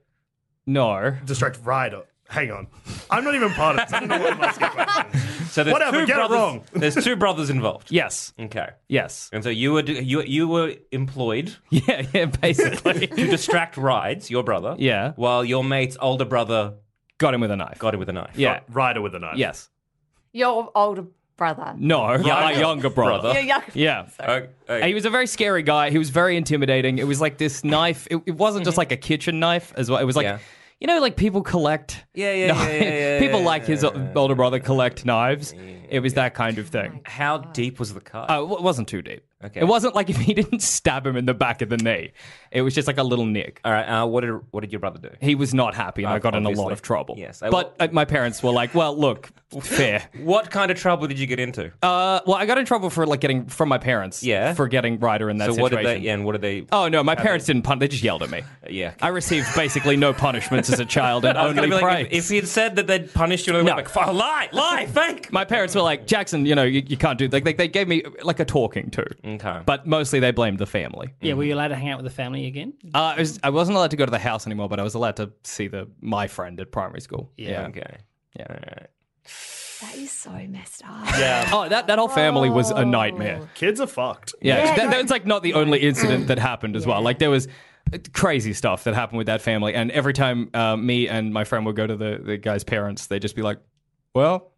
No. Distract Ryder. Hang on, I'm not even part of this. I don't know what I'm asking questions. So there's Whatever, two get it brothers, wrong. There's two brothers involved. Yes. Okay. Yes. And so you were you you were employed Yeah, yeah, basically. to distract Rides, your brother. Yeah. While your mate's older brother Got him with a knife. got him with a knife. Yeah. Ryder with a knife. Yes. Your older brother. No, my Younger younger brother. brother. Your young- Yeah. Okay. And he was a very scary guy. He was very intimidating. It was like this knife. It, it wasn't just like a kitchen knife as well. It was like, Yeah. you know, like people collect. Yeah, yeah, kni- yeah, yeah, yeah, people yeah, like his yeah, o- older brother collect knives. It was that kind of thing. How deep was the cut? Uh, it wasn't too deep. Okay. It wasn't like if he didn't stab him in the back of the knee. It was just like a little nick. All right. Uh, what did what did your brother do? He was not happy, and Uh, I got in a lot obviously. of trouble. Yes, I but uh, my parents were like, "Well, look, fair." What kind of trouble did you get into? Uh, well, I got in trouble for like getting from my parents. Yeah. For getting Ryder in that so situation. what did they? Yeah, and what did they? Oh no, my parents didn't punish. They just yelled at me. Yeah. I received basically no punishments as a child and I was gonna only be like, praise. if, if he had said that they'd punished you, they would No. like, "Fuck, lie, lie, fake. My parents were like, Jackson, you know, you, you can't do like they, they gave me like a talking to. Okay. But mostly they blamed the family. Yeah, were you allowed to hang out with the family again? Uh, I, was, I wasn't allowed to go to the house anymore, but I was allowed to see the my friend at primary school. Yeah. Okay. Yeah. All right. That is so messed up. Yeah. Oh, that, that whole family was a nightmare. Kids are fucked. Yeah, Yeah, that, no. that's like not the only incident that happened as well. Like there was crazy stuff that happened with that family, and every time uh, me and my friend would go to the, the guy's parents, they'd just be like, well,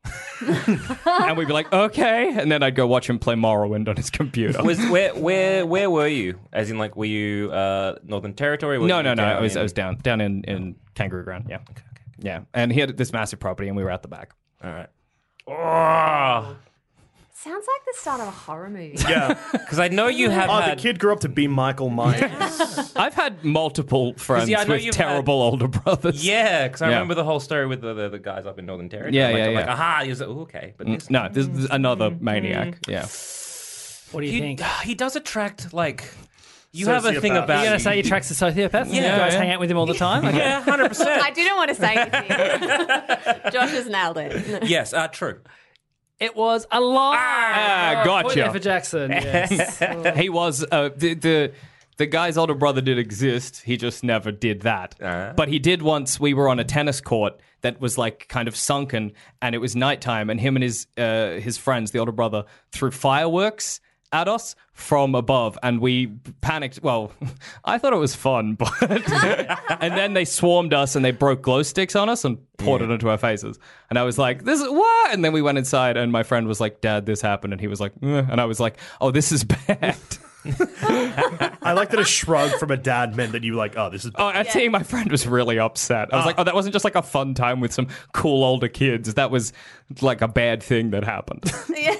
and we'd be like, okay, and then I'd go watch him play Morrowind on his computer. Was where where where were you? As in, like, were you uh, Northern Territory? Were no, you no, no. down I was in- I was down down in, in Kangaroo Ground. Yeah, yeah. And he had this massive property, and we were at the back. All right. Oh, Sounds like the start of a horror movie. Yeah. because I know you have Oh, the had. kid grew up to be Michael Myers. I've had multiple friends yeah, I know with you've terrible older brothers. Yeah, because I Yeah. remember the whole story with the, the, the guys up in Northern Territory. Yeah, I'm like, yeah, I'm like, yeah. aha, he was like, oh, okay. But this, No, this is another maniac. Yeah. What do you he, think? he does attract, like, you have a thing Sociopath. about Are you going you. to say he tracks a sociopath? Yeah, you guys yeah. hang out with him all the time? Okay. Yeah, one hundred percent. I didn't want to say anything. Josh has nailed it. Yes, uh, true. It was a lie. Ah, Oh, gotcha. point there for Jackson. Yes. He was uh, the, the the guy's older brother did exist. He just never did that. Uh. But he did once. We were on a tennis court that was like kind of sunken, and it was nighttime. And him and his uh, his friends, the older brother, threw fireworks at us from above, and we panicked. Well, I thought it was fun, but and then they swarmed us and they broke glow sticks on us and poured it into our faces. And I was like, "This is what?" And then we went inside, and my friend was like, "Dad, this happened," and he was like, "Eh," and I was like, "Oh, this is bad." I like that a shrug from a dad meant that you were like, oh, this is. Oh, I think my friend was really upset. I was like, "Oh, that wasn't just like a fun time with some cool older kids. That was like a bad thing that happened." Yeah.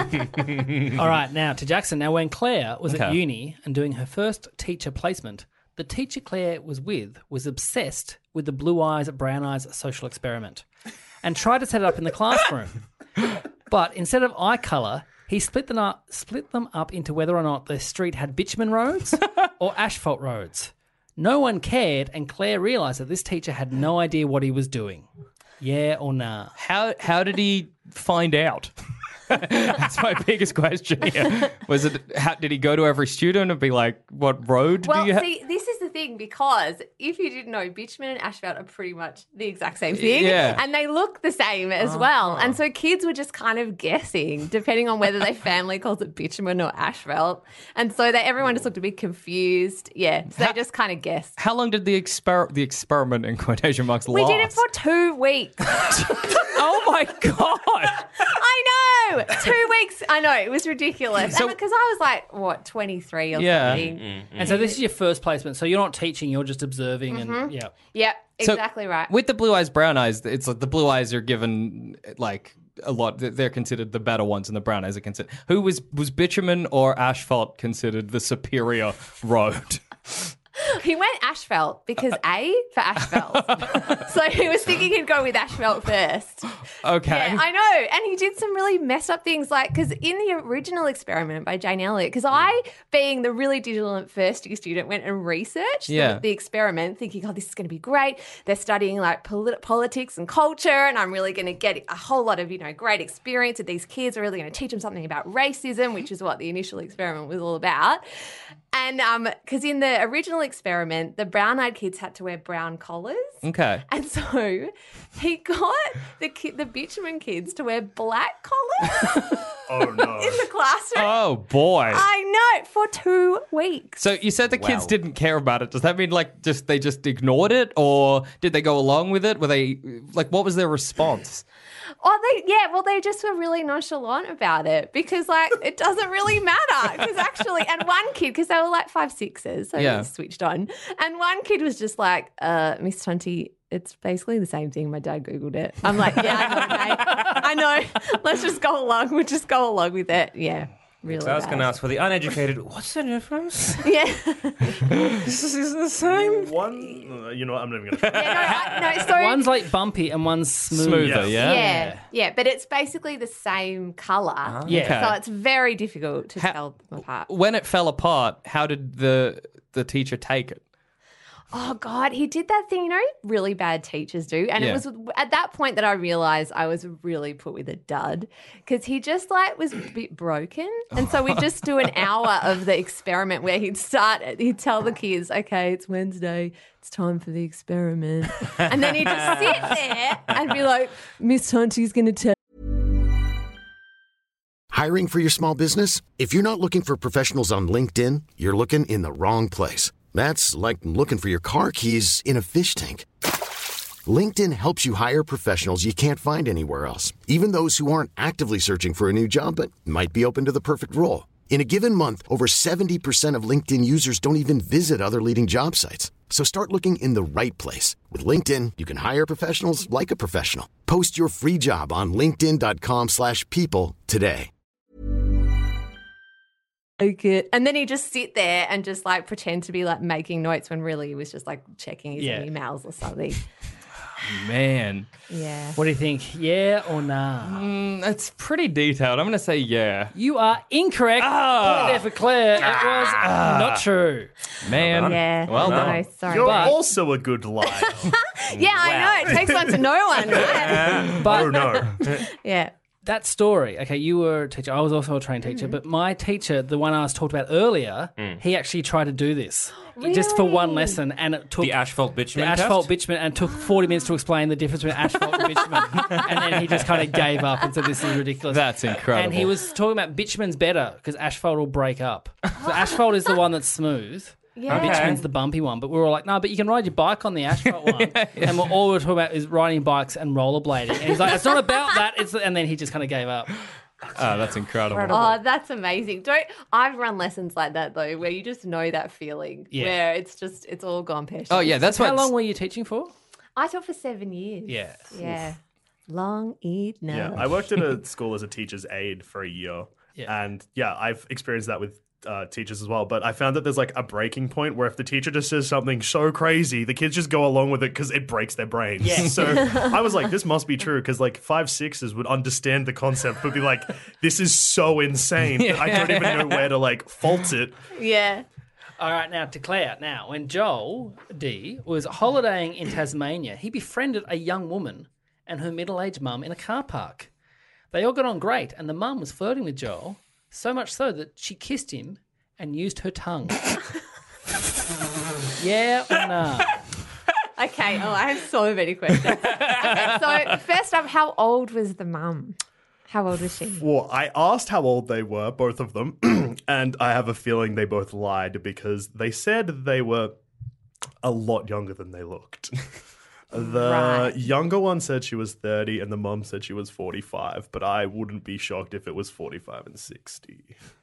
All right, now to Jackson. Now, when Claire was at Okay. uni and doing her first teacher placement, the teacher Claire was with was obsessed with the Blue Eyes, Brown Eyes social experiment and tried to set it up in the classroom. But instead of eye colour, he split them up, split them up into whether or not the street had bitumen roads or asphalt roads. No one cared, and Claire realised that this teacher had no idea what he was doing. Yeah or nah? How how did he find out? That's my biggest question here. Was it? How, did he go to every student and be like, "What road Well, do you have?" see, this is the thing, because if you didn't know, bitumen and asphalt are pretty much the exact same thing. Yeah. And they look the same as well. And so kids were just kind of guessing, depending on whether their family calls it bitumen or asphalt. And so they, everyone just looked a bit confused. Yeah. So they just kind of guessed. How long did the exper- the experiment in quotation marks We last? did it for two weeks. Oh my god! I know. Two weeks. I know. It was ridiculous. So- Because I was like, what, twenty-three or Yeah. something. And so this is your first placement. So you're not teaching, you're just observing and yeah. Yep. So, Exactly right. With the blue eyes, brown eyes, it's like the blue eyes are given like a lot. They're considered the better ones, and the brown eyes are considered. Who was was bitumen or asphalt considered the superior road? he went asphalt because A for asphalt. So he was thinking he'd go with asphalt first. Okay. Yeah, I know. And he did some really messed up things like, because in the original experiment by Jane Elliott, because I, being the really diligent first year student, went and researched Yeah. the, the experiment thinking, oh, this is going to be great. They're studying like polit- politics and culture, and I'm really going to get a whole lot of, you know, great experience with these kids. Are really going to teach them something about racism, which is what the initial experiment was all about. And um, because in the original experiment, the brown-eyed kids had to wear brown collars. Okay. And so he got the kid, the Bitchman kids to wear black collars Oh no. in the classroom. Oh, boy. I know, for two weeks. So you said the kids Wow. didn't care about it. Does that mean like just they just ignored it, or did they go along with it? Were they like, what was their response? Oh, they yeah, well, they just were really nonchalant about it because, like, it doesn't really matter. Because actually, and one kid, because they were like five sixes, so Yeah. they switched on, and one kid was just like, uh, Miss Tunty, it's basically the same thing. My dad Googled it. I'm like, yeah, I know, mate. I know. Let's just go along. We'll just go along with it. Yeah. Really So I was bad. going to ask for the uneducated, what's the difference? Yeah. This is the same. One, uh, you know what? I'm not even gonna. yeah, no, I, no, so One's like bumpy and one's smooth. Smoother, Yeah. yeah? yeah, yeah, but it's basically the same color. Yeah. Okay. So it's very difficult to Ha- tell them apart. When it fell apart, how did the the teacher take it? Oh God, he did that thing, you know, really bad teachers do. And Yeah. it was at that point that I realized I was really put with a dud because he just like was a bit broken. And so we'd just do an hour of the experiment where he'd start, he'd tell the kids, okay, it's Wednesday, it's time for the experiment. And then he'd just sit there and be like, Miss Hunty's going to tell. Hiring for your small business? If you're not looking for professionals on LinkedIn, you're looking in the wrong place. That's like looking for your car keys in a fish tank. LinkedIn helps you hire professionals you can't find anywhere else, even those who aren't actively searching for a new job but might be open to the perfect role. In a given month, over seventy percent of LinkedIn users don't even visit other leading job sites. So start looking in the right place. With LinkedIn, you can hire professionals like a professional. Post your free job on linkedin.com slash people today. It. And then he'd just sit there and just like pretend to be like making notes when really he was just like checking his Yeah. emails or something. Man, Yeah. What do you think? Yeah or nah? mm, that's pretty detailed. I'm going to say yeah. You are incorrect. Ah. Point there for Claire. It was not true. Man, Yeah. well no, done. sorry. You're But- also a good liar. Yeah, I know. It takes one to know one, right? But oh no. Yeah. that story, okay, you were a teacher. I was also a trained teacher, Mm-hmm. but my teacher, the one I was talked about earlier, he actually tried to do this just for one Really? lesson, and it took The asphalt bitumen the asphalt test? bitumen, and took forty minutes to explain the difference between asphalt and bitumen, and then he just kind of gave up and said, "This is ridiculous." That's incredible. And he was talking about bitumen's better because asphalt will break up. So asphalt is the one that's smooth. Yeah. And bitumen's the bumpy one. But we were all like, no, but you can ride your bike on the asphalt one. And we're, all we were talking about is riding bikes and rollerblading. And he's like, it's not about that. It's and then he just kind of gave up. Oh, that's incredible. Oh, that's amazing. Don't I've run lessons like that though, where you just know that feeling Yeah. where it's just it's all gone pear-shaped. Oh, yeah, that's How what. long were you teaching for? I taught for seven years. Yeah. Yeah. Long eat no. Yeah, I worked at a school as a teacher's aide for a year. Yeah. And yeah, I've experienced that with uh, teachers as well. But I found that there's like a breaking point where if the teacher just says something so crazy, the kids just go along with it because it breaks their brains. Yeah. So I was like, this must be true because like five sixes would understand the concept but be like, this is so insane that I don't even know where to like fault it. Yeah. All right, now to Claire. Now, when Joel D was holidaying in Tasmania, he befriended a young woman and her middle-aged mum in a car park. They all got on great, and the mum was flirting with Joel, so much so that she kissed him and used her tongue. Yeah or nah? Okay. Oh, I have so many questions. Okay, so first up, how old was the mum? How old was she? Well, I asked how old they were, both of them, and I have a feeling they both lied because they said they were a lot younger than they looked. The Right. younger one said she was thirty and the mum said she was forty-five, but I wouldn't be shocked if it was forty-five and sixty.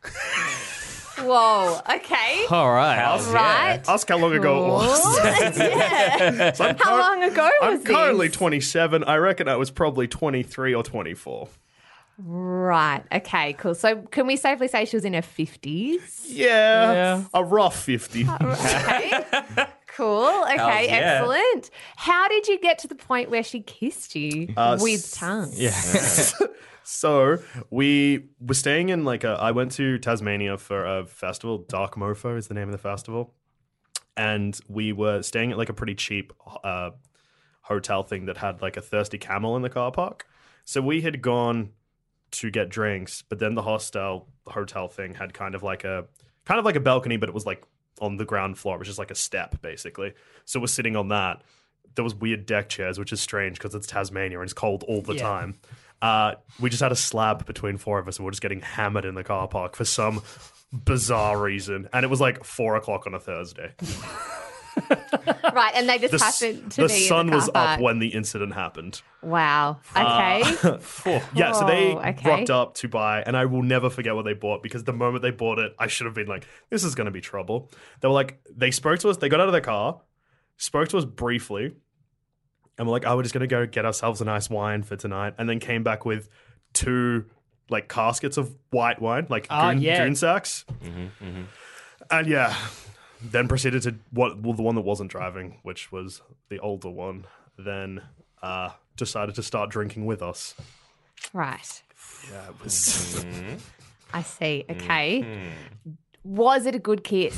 Whoa. Okay. All right. Right. Ask how long ago it was. Cool. Yeah. So I'm How cur- long ago was I'm currently this? twenty-seven. I reckon I was probably twenty-three or twenty-four. Right. Okay, cool. So can we safely say she was in her fifties? Yeah, Yeah. a rough fifty. Okay. Cool. Okay, Hells yeah. excellent. How did you get to the point where she kissed you Uh, with tongue? Yeah. So we were staying in like a. I went to Tasmania for a festival. Dark Mofo is the name of the festival, and we were staying at like a pretty cheap uh, hotel thing that had like a thirsty camel in the car park. So we had gone to get drinks, but then the hostel the hotel thing had kind of like a kind of like a balcony, but it was like on the ground floor, which is like a step basically. So we're sitting on that. There was weird deck chairs, which is strange because it's Tasmania and it's cold all the Yeah. time. Uh, we just had a slab between four of us and we're just getting hammered in the car park for some bizarre reason. And it was like four o'clock on a Thursday. Right, and they just The, s- happened to the be sun in the was car park. up when the incident happened. Wow. Okay. Yeah, so they Oh, okay. rocked up to buy, and I will never forget what they bought because the moment they bought it, I should have been like, this is going to be trouble. They were like, they spoke to us, they got out of their car, spoke to us briefly, and we're like, oh, we're just going to go get ourselves a nice wine for tonight, and then came back with two like caskets of white wine, like Ah, goon, yeah. goon sacks. And yeah, then proceeded to what well, the one that wasn't driving, which was the older one, then uh, decided to start drinking with us. Right. Yeah, it was. I see. Okay. Was it a good kiss?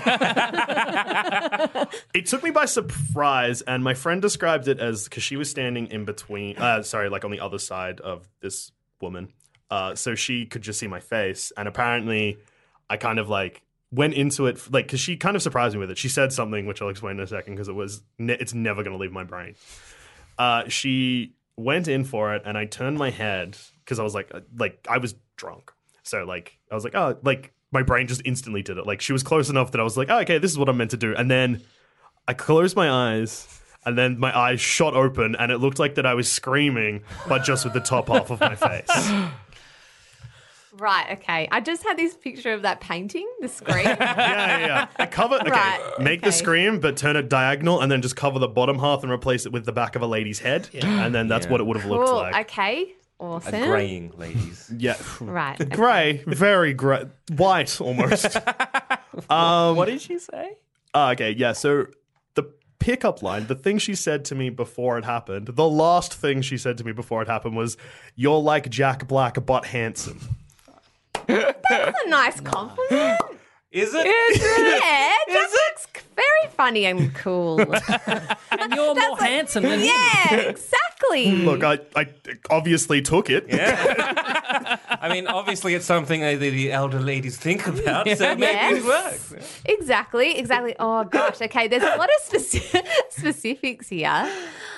It took me by surprise, and my friend described it as because she was standing in between, uh, sorry, like on the other side of this woman. Uh, so she could just see my face, and apparently I kind of like went into it, like, because she kind of surprised me with it. She said something, which I'll explain in a second, because it was, ne- it's never going to leave my brain. Uh, she went in for it, and I turned my head, because I was like, like, I was drunk. So, like, I was like, oh, like, my brain just instantly did it. Like, she was close enough that I was like, oh, okay, this is what I'm meant to do. And then I closed my eyes, and then my eyes shot open, and it looked like that I was screaming, but just with the top half of my face. Right, okay. I just had this picture of that painting, the screen. Yeah, yeah, yeah. I cover, okay, Right, make okay. the scream, but turn it diagonal, and then just cover the bottom half and replace it with the back of a lady's head. And then that's Yeah. what it would have looked Cool. like. Okay. A Awesome. graying, ladies. Yeah. Right. okay. Grey, very grey. White, almost. um, What did she say? Uh, okay, yeah, so the pickup line, the thing she said to me before it happened, the last thing she said to me before it happened was, you're like Jack Black, but handsome. That's a nice compliment. Is it? Yeah, Jack Black's very funny and cool. And you're more handsome than him. yeah, exactly. Look, I, I obviously took it. Yeah. I mean, obviously, it's something that the, the elder ladies think about, so maybe Yes. it works. Exactly, exactly. Oh, gosh. Okay, there's a lot of speci- specifics here.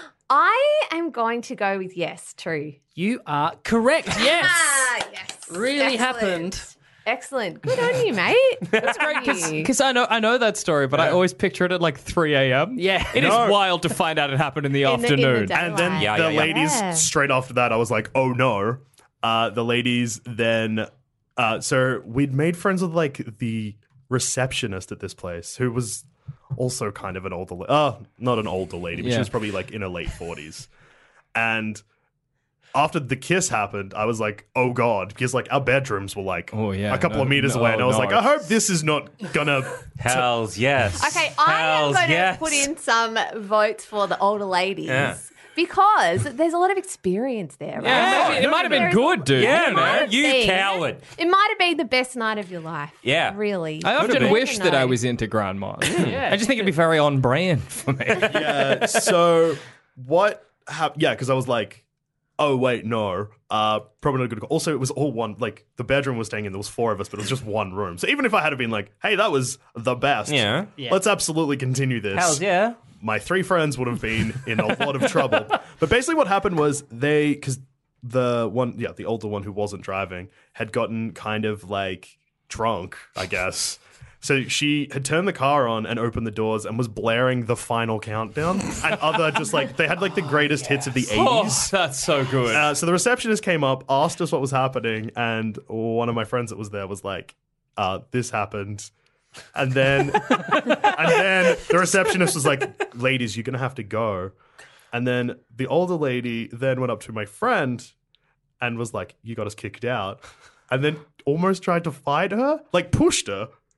I am going to go with yes, true. You are correct. Yes. Ah, yes. Really Excellent. happened. Excellent. Good on you, mate. That's great because I know I know that story, but I always picture it at like three a.m. Yeah. It is No. wild to find out it happened in the In the- in the afternoon. day. And then Yeah, the yeah, yeah. ladies, Yeah. straight after that, I was like, oh no. Uh, the ladies then, uh, so we'd made friends with like the receptionist at this place who was also kind of an older, la- uh, not an older lady, but Yeah. she was probably like in her late forties. And after the kiss happened, I was like, oh God, because like our bedrooms were like Oh, yeah. a couple No, of meters no, away. And I was no. like, I hope this is not gonna. Hells yes. Okay, I am Hells going to yes. put in some votes for the older ladies Yeah. because there's a lot of experience there, right? Yeah, maybe- it might have been good, dude. Yeah, It might man. have You been. coward. It might have been the best night of your life. Yeah. Really. I often been. wish that I know. was into grandmas. I just think it'd be very on brand for me. Yeah. So what happened? Yeah, because I was like, oh wait, no. Uh, probably not a good call. Also, it was all one. Like the bedroom was staying in. There was four of us, but it was just one room. So even if I had been like, hey, that was the best. Yeah. Yeah. Let's absolutely continue this. Hells yeah. My three friends would have been in a lot of trouble. But basically, what happened was they, because the one, yeah, the older one who wasn't driving had gotten kind of like drunk, I guess. So she had turned the car on and opened the doors and was blaring the final countdown and other just like they had like the greatest hits of the Oh, eighties. that's so good. Uh, so the receptionist came up, asked us what was happening, and one of my friends that was there was like, uh, "This happened." And then, and then the receptionist was like, "Ladies, you're gonna have to go." And then the older lady then went up to my friend and was like, "You got us kicked out," and then almost tried to fight her, like pushed her.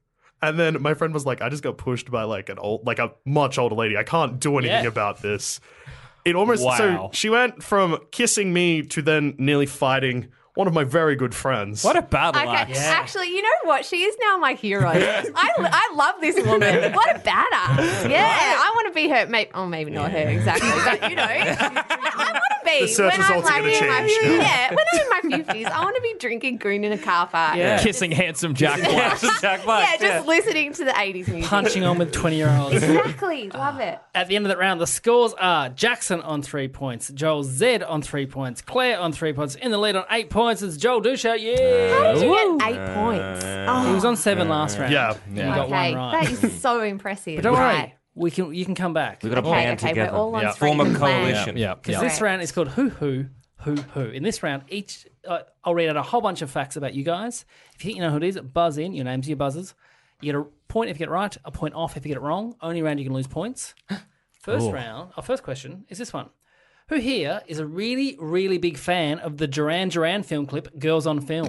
And then my friend was like, I just got pushed by like an old, like a much older lady. I can't do anything Yeah. about this. It almost, Wow. so she went from kissing me to then nearly fighting one of my very good friends. What a battle Okay, axe. actually, you know what? She is now my hero. I, I love this woman. What a badass. Yeah, I want to be her. Maybe, oh, maybe not her exactly, but you know, I want to be The search when I'm results are like gonna in my change now. yeah, when I'm in my fifties. I want to be drinking green in a car park. Yeah. Kissing handsome Jack Black. Jack Black, Yeah, just listening to the eighties music. Punching on with twenty-year-olds. Exactly, love it. At the end of that round, the scores are Jackson on three points, Joel Zed on three points, Claire on three points. In the lead on eight points is Joel Dusha. Yeah. How did you get eight points? Oh, He was on seven last round. Yeah. You got okay, one right. that is so impressive. But don't worry, Right. we can you can come back. We've got a Okay, band okay, together. we're all on Yeah. strength Form a and plan. coalition. Yeah. Because yeah. this round is called Who Who Who Who. In this round, each uh, I'll read out a whole bunch of facts about you guys. If you think you know who it is, buzz in. Your names are your buzzers. You get a point if you get it right, a point off if you get it wrong. Only round you can lose points. First round, our first question is this one. Who here is a really, really big fan of the Duran Duran film clip Girls on Film?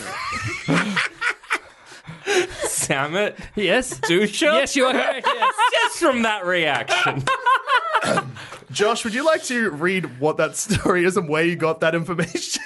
Samet, Yes. Dusha. Yes, you are correct. Yes. Just from that reaction. Josh, would you like to read what that story is and where you got that information?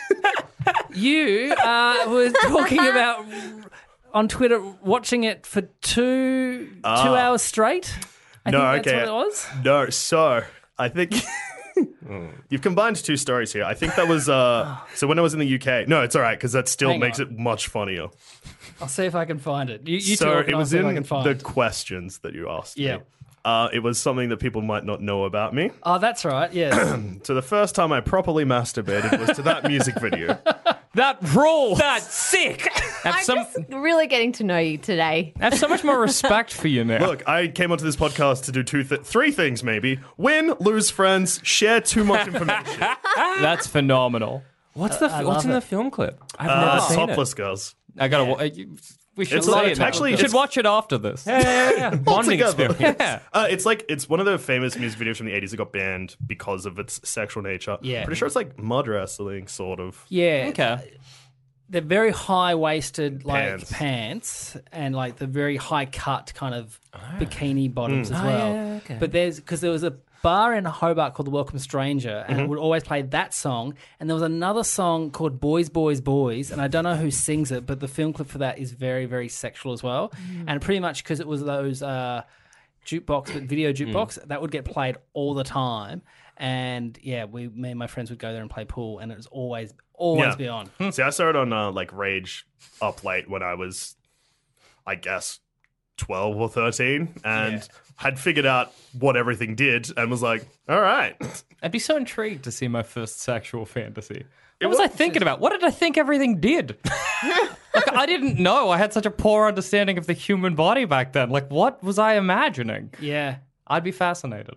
You uh, were talking about on Twitter watching it for two two hours straight. I No, think that's okay. what it was. No, so I think you've combined two stories here. I think that was uh so when I was in the U K. No, it's all right because that still Hang makes on. it much funnier. I'll see if I can find it. You, you so talk and it I'll was see if I in can find the it. questions that you asked Yeah. me. Uh, it was something that people might not know about me. Oh, that's right. Yes. So the first time I properly masturbated was to that music video. That rules. That's sick. Have I'm some, just really getting to know you today. I have so much more respect for you now. Look, I came onto this podcast to do two, th- three things maybe: win, lose friends, share too much information. That's phenomenal. What's the I what's love in it. the film clip? I've Uh, never seen topless girls. I gotta. wa- uh, you- We should It's see like- it now. actually, we should it's- watch it after this. it. Yeah, yeah, yeah. Bonding together. experience. Yeah. Uh, it's like it's one of the famous music videos from the eighties that got banned because of its sexual nature. Yeah. Pretty sure it's like mud wrestling, sort of. Yeah. Okay. They're very high waisted like Pants. pants. and like the very high cut kind of bikini bottoms as Oh, well. yeah, okay. But there's because there was a bar in Hobart called the Welcome Stranger and it would always play that song. And there was another song called Boys, Boys, Boys. And I don't know who sings it, but the film clip for that is very, very sexual as well. And pretty much because it was those uh, jukebox, but video jukebox, that would get played all the time. And yeah, we, me and my friends would go there and play pool, and it was always, always Yeah. be on. See, I started on uh, like Rage up late when I was, I guess, twelve or thirteen, and had figured out what everything did, and was like, all right. I'd be so intrigued to see my first sexual fantasy. What was I was- thinking about? What did I think everything did? Like, I didn't know. I had such a poor understanding of the human body back then. Like, what was I imagining? Yeah. I'd be fascinated.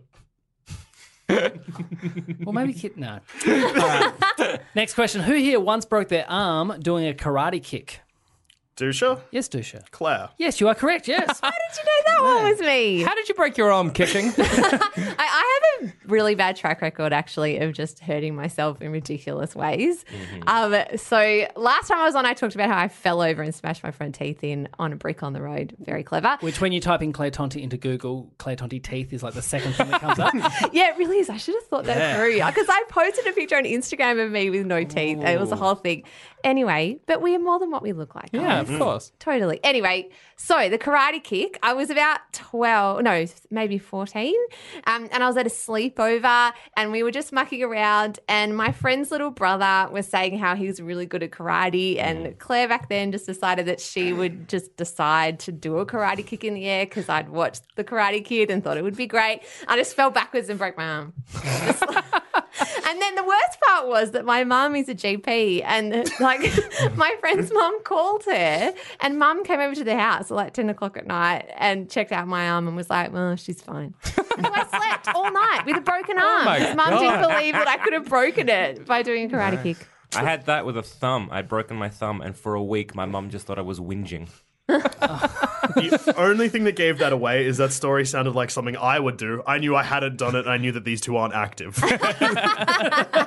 Well, maybe kid. No. All right. Next question. Who here once broke their arm doing a karate kick? Dusha? Yes, Dusha. Claire. Yes, you are correct. Yes. How did you know that one was me? How did you break your arm kicking? I, I have a really bad track record, actually, of just hurting myself in ridiculous ways. Um, so last time I was on, I talked about how I fell over and smashed my front teeth in on a brick on the road. Very clever. Which, when you type in Claire Tonti into Google, Claire Tonti teeth is like the second thing that comes up. Yeah, it really is. I should have thought that Yeah. through. Because I posted a picture on Instagram of me with no teeth. It was a whole thing. Anyway, but we are more than what we look like. Yeah, guys. of course. Totally. Anyway, so the karate kick, I was about twelve, no, maybe fourteen. Um, and I was at a sleepover and we were just mucking around. And my friend's little brother was saying how he was really good at karate. And Claire back then just decided that she would just decide to do a karate kick in the air because I'd watched The Karate Kid and thought it would be great. I just fell backwards and broke my arm. And then the worst part was that my mum is a G P and like my friend's mum called her and mum came over to the house at like ten o'clock at night and checked out my arm and was like, well, she's fine. And so I slept all night with a broken arm my because mum God. didn't believe that I could have broken it by doing a karate kick. I had that with a thumb. I'd broken my thumb, and for a week, my mum just thought I was whinging. The only thing that gave that away is that story sounded like something I would do. I knew I hadn't done it, and I knew that these two aren't active.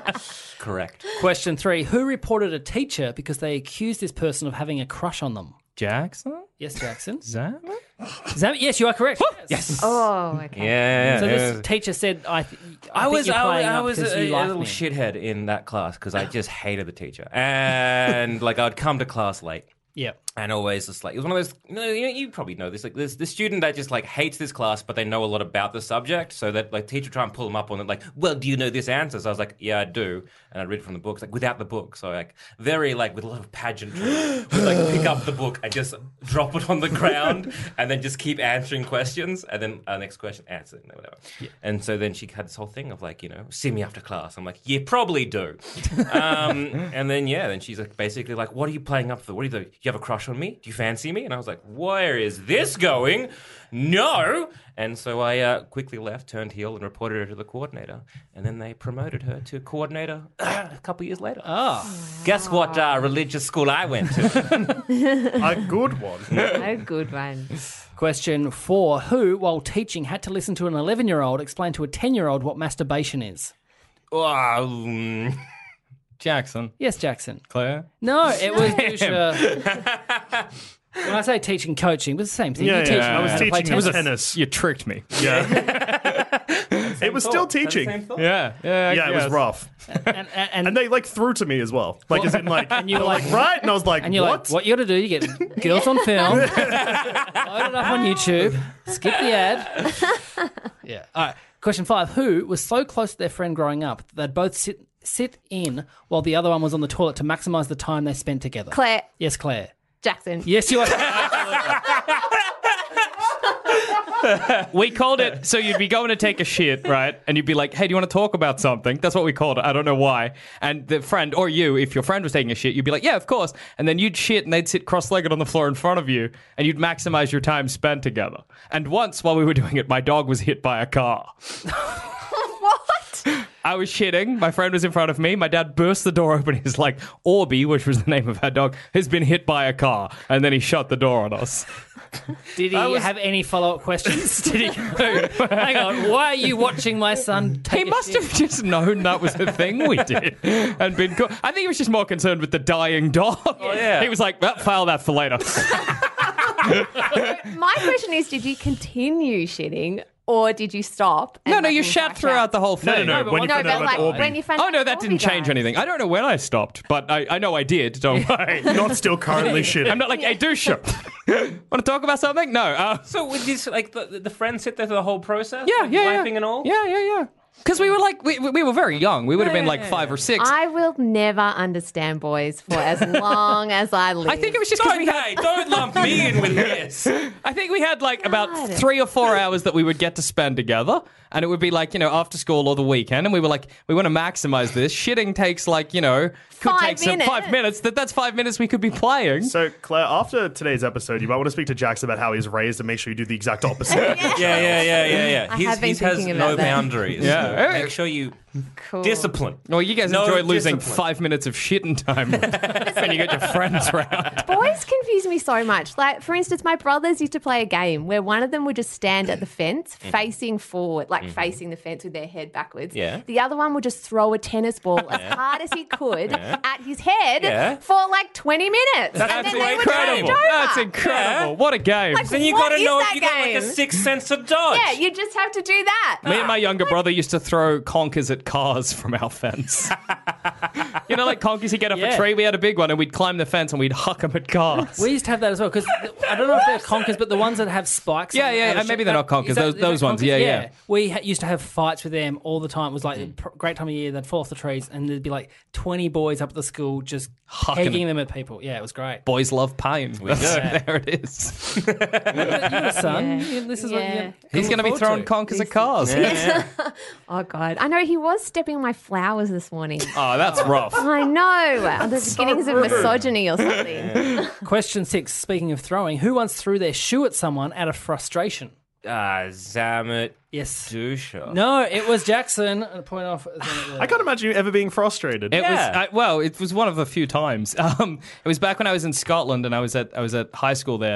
Correct. Question three. Who reported a teacher because they accused this person of having a crush on them? Jackson? Yes, Jackson. Zam? Zam- yes, you are correct. Yes. Oh, okay. Yeah. So it this was- teacher said, "I, th- I, I think was you're I, playing I up was because a, you a like little me." shithead in that class because I just hated the teacher, and like I'd come to class late. Yeah. And always just like, it was one of those, you, know, you, you probably know this, like there's this student that just like hates this class, but they know a lot about the subject. So that like teacher try and pull them up on it, like, well, do you know this answer? So I was like, yeah, I do. And I'd read from the books, like without the book. So like very like with a lot of pageantry, would like pick up the book and just drop it on the ground and then just keep answering questions. And then our next question, answer, and whatever. Yeah. And so then she had this whole thing of like, you know, see me after class. I'm like, yeah, probably do. um, and then, yeah, then she's like basically like, what are you playing up for? What do you do? You have a crush on me? Do you fancy me? And I was like, where is this going? No. And so I uh, quickly left, turned heel, and reported her to the coordinator. And then they promoted her to coordinator a couple years later. Oh. Guess what uh, religious school I went to? A good one. A good one. Question four. Who, while teaching, had to listen to an eleven-year-old explain to a ten-year-old what masturbation is? um, Jackson. Yes, Jackson. Claire? No, it was Dusha. When I say teaching, coaching, it was the same thing. Yeah, you teach yeah. me I was how to play teaching him tennis. tennis. You tricked me. Yeah. It was still teaching. Yeah, yeah. I Yeah, it was guess. rough. And, and, and, And they like threw to me as well. Like as in like, And you were they were like- right? And I was like, and you're what? like, what you got to do, you get girls on film, load it up on YouTube, skip the ad. Yeah. All right. Question five. Who was so close to their friend growing up that they'd both sit sit in while the other one was on the toilet to maximise the time they spent together? Claire. Yes, Claire. Jackson. Yes, you are. We called it, so you'd be going to take a shit, right? And you'd be like, hey, do you want to talk about something? That's what we called it. I don't know why. And the friend, or you, if your friend was taking a shit, you'd be like, yeah, of course. And then you'd shit and they'd sit cross-legged on the floor in front of you and you'd maximize your time spent together. And once while we were doing it, my dog was hit by a car. What? I was shitting. My friend was in front of me. My dad burst the door open. He's like, Orby, which was the name of our dog, has been hit by a car. And then he shut the door on us. Did he was- have any follow-up questions? Did he go, hang on, why are you watching my son take He a must shit? have just known that was the thing we did and been cool. I think he was just more concerned with the dying dog. Oh, yeah. He was like, well, file that for later. My question is, did you continue shitting or did you stop? and no, no, let you things shat back throughout out? the whole No, thing. no, no. but When you No, found out but about like Orby. when you found Oh, out no, that Orby didn't change died. anything. I don't know when I stopped, but I, I know I did. Don't worry. Not still currently shitting. I'm not like, hey, Dusha, want to talk about something? No. Uh, So with this, like the, the friends sit there for the whole process? yeah, like, yeah, Wiping yeah. and all? Yeah, yeah, yeah. Because we were like, we, we were very young. We would have been like five or six. I will never understand boys for as long as I live. I think it was just because Don't, we had. hey, don't lump me in with this. I think we had like about God. three or four hours that we would get to spend together. And it would be like, you know, after school or the weekend. And we were like, we want to maximize this. Shitting takes like, you know, could Five take some minutes. five minutes. That That's five minutes we could be playing. So, Claire, after today's episode, you might want to speak to Jackson about how he's raised and make sure you do the exact opposite. Yeah, yeah, yeah, yeah, yeah. I He's, have been he's has thinking no about that. boundaries. Yeah. Make sure you Cool. discipline. Well, you guys No enjoy losing discipline. five minutes of shitting time when you get your friends around. Boys confuse me so much. Like, for instance, my brothers used to play a game where one of them would just stand at the fence facing forward, like facing the fence with their head backwards. Yeah. The other one would just throw a tennis ball as hard as he could at his head Yeah. for like twenty minutes. That's and then they would incredible. change over. That's incredible. What a game. Like, Then you What got to is know that if you got like a game? sixth sense of dodge. Yeah, you just have to do that. Me and my younger brother used to throw conkers at cars from our fence. You know, like conkers you get off Yeah. a tree? We had a big one and we'd climb the fence and we'd huck them at cars. We used to have that as well because I don't know if they're conkers, but the ones that have spikes. Yeah, on- yeah, on the uh, maybe sh- they're not conkers. is that- Those- is that those ones, conkers? yeah, yeah. We ha- used to have fights with them all the time. It was like a pr- great time of year. They'd fall off the trees and there'd be like twenty boys up at the school just Hucking pegging it. them at people. Yeah, it was great. Boys love pain. That's- do. There it is. You're a son. Yeah. This is Yeah. what you He's going to be throwing conkers at cars. Oh, God. I know he was stepping on my flowers this morning. Oh, that's rough. I know. The beginnings of misogyny or something. Question six. Speaking of throwing, who once threw their shoe at someone out of frustration? Ah, Zamet Yes. Dusha. No, it was Jackson. And point off. I can't imagine you ever being frustrated. It Yeah. was I, well, it was one of the few times. Um, it was back when I was in Scotland and I was at I was at high school there,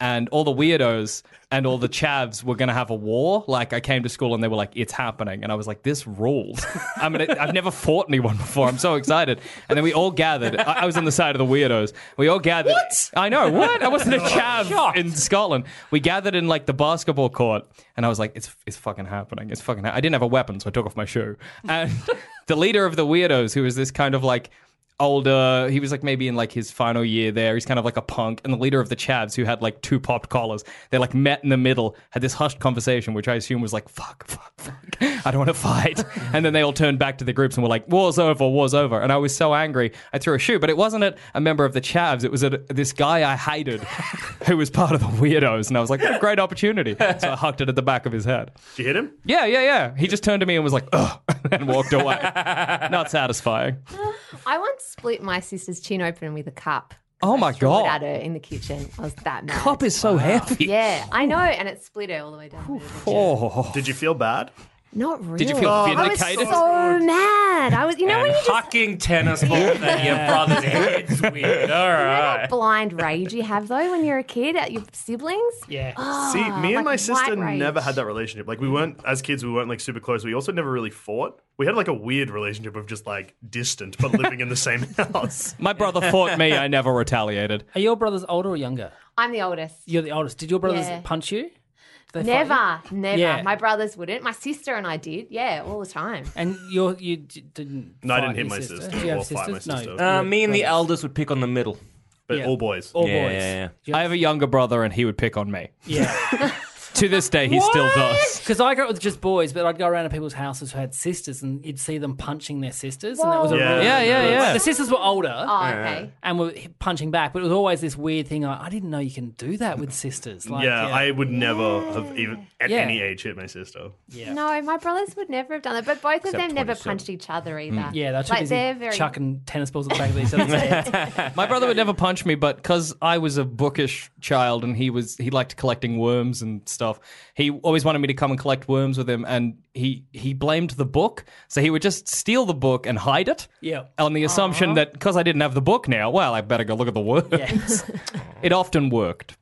and all the weirdos and all the chavs were going to have a war. Like, I came to school and they were like, it's happening. And I was like, this rules. I mean, I've never fought anyone before. I'm so excited. And then we all gathered. I, I was on the side of the weirdos. We all gathered. What? I know. What? I wasn't a chav in Scotland. We gathered in like the basketball court. And I was like, it's it's fucking happening. It's fucking ha-. I didn't have a weapon, so I took off my shoe. And the leader of the weirdos, who was this kind of like older, he was like maybe in like his final year there. He's kind of like a punk. And the leader of the chavs, who had like two popped collars, they like met in the middle, had this hushed conversation, which I assume was like, fuck, fuck, fuck. I don't want to fight. And then they all turned back to the groups and were like, war's over, war's over. And I was so angry, I threw a shoe. But it wasn't at a member of the chavs. It was at this guy I hated who was part of the weirdos. And I was like, what a great opportunity. So I hucked it at the back of his head. Did you hit him? Yeah, yeah, yeah. He just turned to me and was like, ugh, and walked away. Not satisfying. I once split my sister's chin open with a cup. Oh my I threw God. it at her in the kitchen. I was that mad. Cup is so heavy. Yeah, I know, and it split her all the way down. Oh. Did you feel bad? Not really. Did you feel I was vindicated? so mad. I was, you know, And when you just hucking tennis balls at your brother's head's weird. All right. blind rage you have though when you're a kid at your siblings. Yeah. See, me and like my sister white rage. never had that relationship. Like, we weren't, as kids, we weren't like super close. We also never really fought. We had like a weird relationship of just like distant, but living in the same house. My brother fought me. I never retaliated. Are your brothers older or younger? I'm the oldest. You're the oldest. Did your brothers Yeah. punch you? Did they fight Never, you? never. Yeah. My brothers wouldn't. My sister and I did. Yeah, all the time. And you're, you d- didn't. No, I didn't fight hit your my sister. sister Do you have or fight my sisters? sister. No. Uh, you're me and the brothers. eldest would pick on the middle. But Yeah. all boys. All Yeah, boys. yeah, yeah. I have a younger brother, and he would pick on me. Yeah. To this day, he still does. Because I grew up with just boys, but I'd go around to people's houses who had sisters, and you'd see them punching their sisters, and that was a Yeah. real- Yeah, yeah, yeah. Like, the sisters were older Oh, okay. and were punching back, but it was always this weird thing. Like, I didn't know you can do that with sisters. Like, yeah, I would never have even at Yeah. any age hit my sister. yeah. No, my brothers would never have done that. But both of Except them never twenty-seven. punched each other either. Yeah, they're too like busy they're very. chucking tennis balls at the back of each other's heads. My brother would never punch me, but because I was a bookish child and he was he liked collecting worms and stuff, he always wanted me to come and collect worms with him, and he he blamed the book, so he would just steal the book and hide it. Yeah. On the assumption that because I didn't have the book now, well, I better go look at the worms. Yes. It often worked.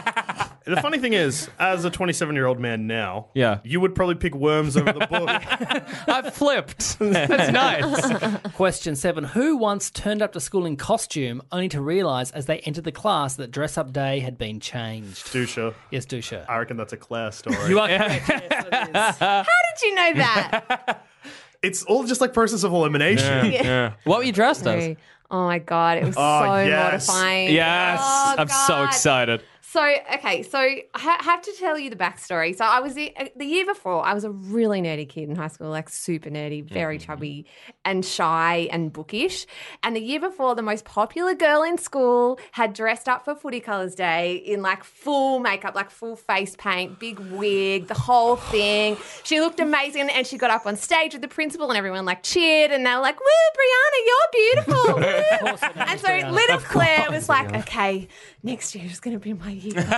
The funny thing is, as a twenty-seven-year-old man now, Yeah. you would probably pick worms over the book. I've flipped. That's nice. Question seven. Who once turned up to school in costume only to realise as they entered the class that dress up day had been changed? Dusha. Yes, Dusha. I reckon that's a Claire story. You are correct. Yes, it is. How did you know that? It's all just like process of elimination. Yeah. What were you dressed as? Sorry. Oh my god, it was Oh, so yes. mortifying. Yes. Oh, I'm so God. excited. So, okay, so I ha- have to tell you the backstory. So, I was the, the year before, I was a really nerdy kid in high school, like super nerdy, very chubby and shy and bookish. And the year before, the most popular girl in school had dressed up for Footy Colours Day in like full makeup, like full face paint, big wig, the whole thing. She looked amazing, and she got up on stage with the principal, and everyone like cheered, and they were like, "Woo, Brianna, you're beautiful!" Woo. And so little Claire was like, "Okay, next year is going to be my year.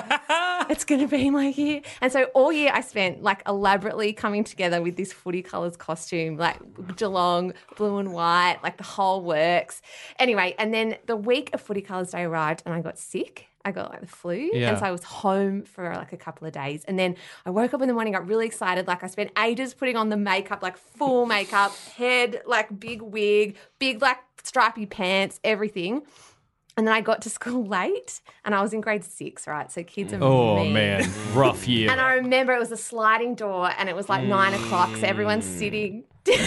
It's going to be my year." And so all year I spent like elaborately coming together with this Footy Colours costume, like Geelong, blue and white, like the whole works. Anyway, and then the week of Footy Colours Day arrived and I got sick. I got like the flu. Yeah. And so I was home for like a couple of days. And then I woke up in the morning, got really excited. Like I spent ages putting on the makeup, like full makeup, head, like big wig, big like stripy pants, everything. And then I got to school late and I was in grade six, right? So kids are Oh, mean. man. Rough year. And I remember it was a sliding door and it was like nine o'clock. So everyone's sitting.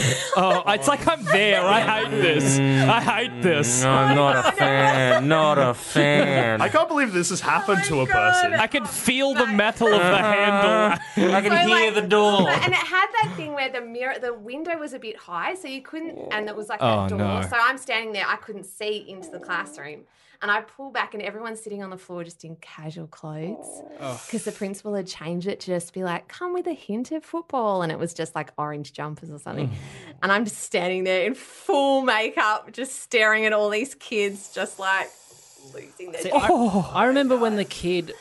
Oh, it's like I'm there. I hate this. I hate this. No, I'm not a fan. Not a fan. I can't believe this has happened to a person. I can feel the metal of the handle. I can So, hear like- the door. And it had that thing where the mirror, the window was a bit high, so you couldn't, and it was like Oh, that door. no. So I'm standing there, I couldn't see into the classroom. And I pull back and everyone's sitting on the floor just in casual clothes because the principal had changed it to just be like, come with a hint of football. And it was just like orange jumpers or something. And I'm just standing there in full makeup, just staring at all these kids, just like losing their See, shit. I, I remember when the kid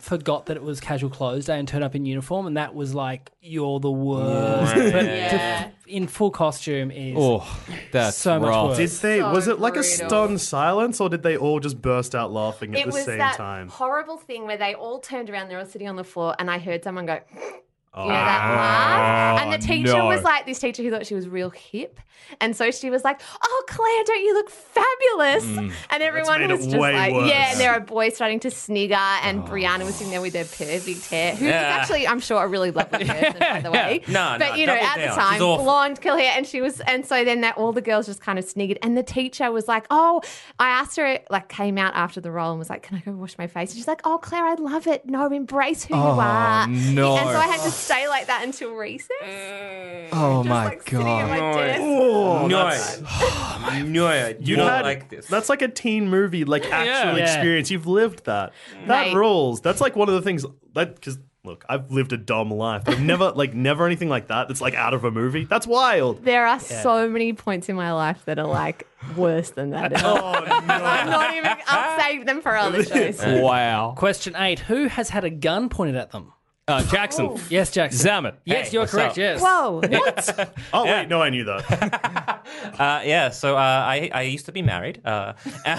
forgot that it was casual clothes day and turned up in uniform, and that was like, you're the worst. But Yeah. to, in full costume is Oh, that's so much rough. worse. Did they? So was it like a brutal. stunned silence, or did they all just burst out laughing at It the was same that time? horrible thing where they all turned around, they're all sitting on the floor, and I heard someone go, Oh. you know, that laugh. And the teacher no. was like, this teacher who thought she was real hip. And so she was like, oh, Claire, don't you look fabulous? And everyone made was it just way like, worse. yeah, and there were boys starting to snigger, and Brianna was sitting there with her perfect hair, who is Yeah. actually, I'm sure, a really lovely person, by the way. No, But, no, you know, double at down. the time, She's awful. blonde, curly hair, and she was, and so then that all the girls just kind of sniggered. And the teacher was like, oh, I asked her, like, came out after the role and was like, can I go wash my face? And she's like, oh, Claire, I love it. No, embrace who you are. no. And so I had to stay like that until recess. Oh Just my like sitting at my god. desk. Oh, No, that's- no, you You don't had- like this. That's like a teen movie, like actual Yeah. experience. You've lived that. That Mate. rules. That's like one of the things that because look, I've lived a dumb life, but I've never like never anything like that. That's like out of a movie. That's wild. There are so many points in my life that are like worse than that. I'm not even, I'll save them for other shows. Wow. Question eight. Who has had a gun pointed at them? Uh, Jackson. Yes, Jackson. Zamet. Yes, Hey, you're what's correct, up? yes. Whoa, what? Oh wait, no, I knew that. Uh, yeah, so uh, I, I used to be married uh,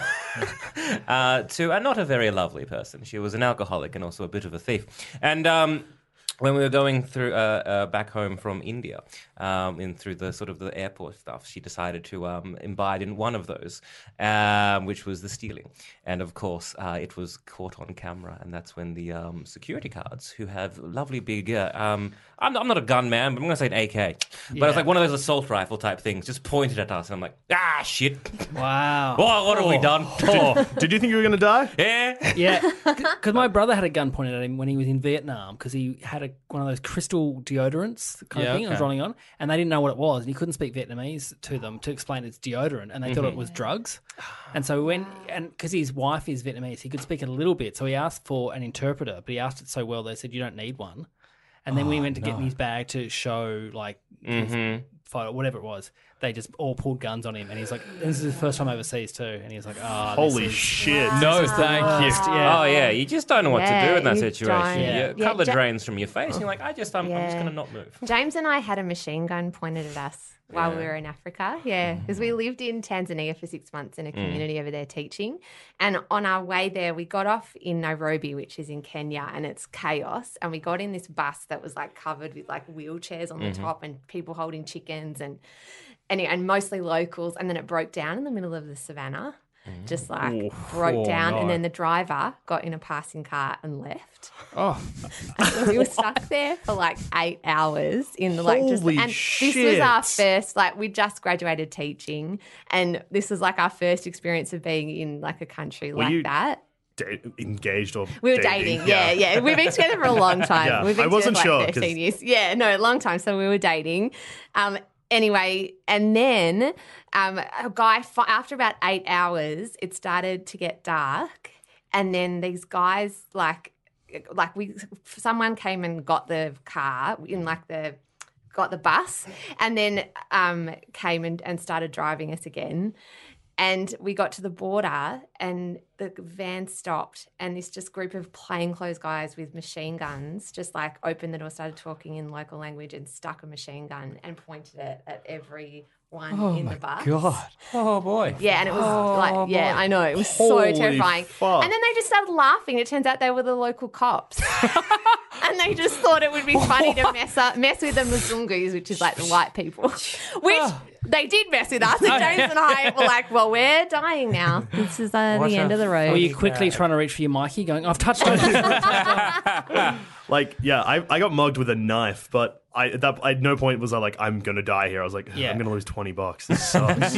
uh, to a not a very lovely person. She was an alcoholic and also a bit of a thief. And um, when we were going through uh, uh, back home from India, um, in through the sort of the airport stuff, she decided to um, imbibe in one of those, um, which was the stealing. And of course, uh, it was caught on camera, and that's when the um, security guards, who have lovely big, uh, um, I'm, not, I'm not a gun man, but I'm going to say an A K, but it's like one of those assault rifle type things, just pointed at us, and I'm like, ah, shit. Wow. Oh, what have we done? Did you think you were gonna die? Yeah. Yeah, because my brother had a gun pointed at him when he was in Vietnam because he had a, one of those crystal deodorants kind Yeah, of thing. I was okay. rolling on, and they didn't know what it was, and he couldn't speak Vietnamese to them to explain it's deodorant, and they thought it was drugs. And so when and because his wife is Vietnamese, he could speak it a little bit, so he asked for an interpreter, but he asked it so well they said you don't need one. And then when he went to get in his bag to show like his photo, whatever it was, they just all pulled guns on him, and he's like, "This is his first time overseas too," and he was like, "Ah, oh, Holy shit! No, thank you. Yeah. Oh, yeah. You just don't know what Yeah, to do in that you situation. don't. You Yeah. get a couple of Yeah, Ja- drains from your face, and you're like, I just, I'm, I'm just Yeah. going to not move. James and I had a machine gun pointed at us while we were in Africa. Yeah, because we lived in Tanzania for six months in a community over there teaching. And on our way there, we got off in Nairobi, which is in Kenya, and it's chaos. And we got in this bus that was like covered with like wheelchairs on the top and people holding chickens and, and and mostly locals. And then it broke down in the middle of the savannah. Just like broke Oh, down, no. and then the driver got in a passing car and left. Oh, And so we were stuck there for like eight hours in the like just Holy and this was our shit. first like we just graduated teaching, and this was like our first experience of being in like a country like you- that. Da- engaged or We were dating, yeah, yeah. We've been together for a long time. Yeah, We've been I wasn't together for sure, like 'cause- thirteen years. Yeah, no, long time. So we were dating. Um, anyway, and then um, a guy fi- after about eight hours, it started to get dark, and then these guys like like we someone came and got the car in like the got the bus, and then um, came and, and started driving us again. And we got to the border, and the van stopped, and this just group of plainclothes guys with machine guns just like opened the door, started talking in local language, and stuck a machine gun and pointed it at everyone in the bus. God. Oh, boy. Yeah, and it was like, yeah, I know. It was Holy so terrifying. fuck. And then they just started laughing. It turns out they were the local cops. And they just thought it would be funny to mess up, mess with the Mzungus, which is like the white people, which they did mess with us. And James and I were like, well, we're dying now. This is uh, What the a end of the road. Were you quickly trying to reach for your Mikey, going, "I've touched on it"? Like, yeah, I, I got mugged with a knife, but I at, that, at no point was I like, I'm gonna die here. I was like, Yeah. I'm gonna lose twenty bucks. This sucks.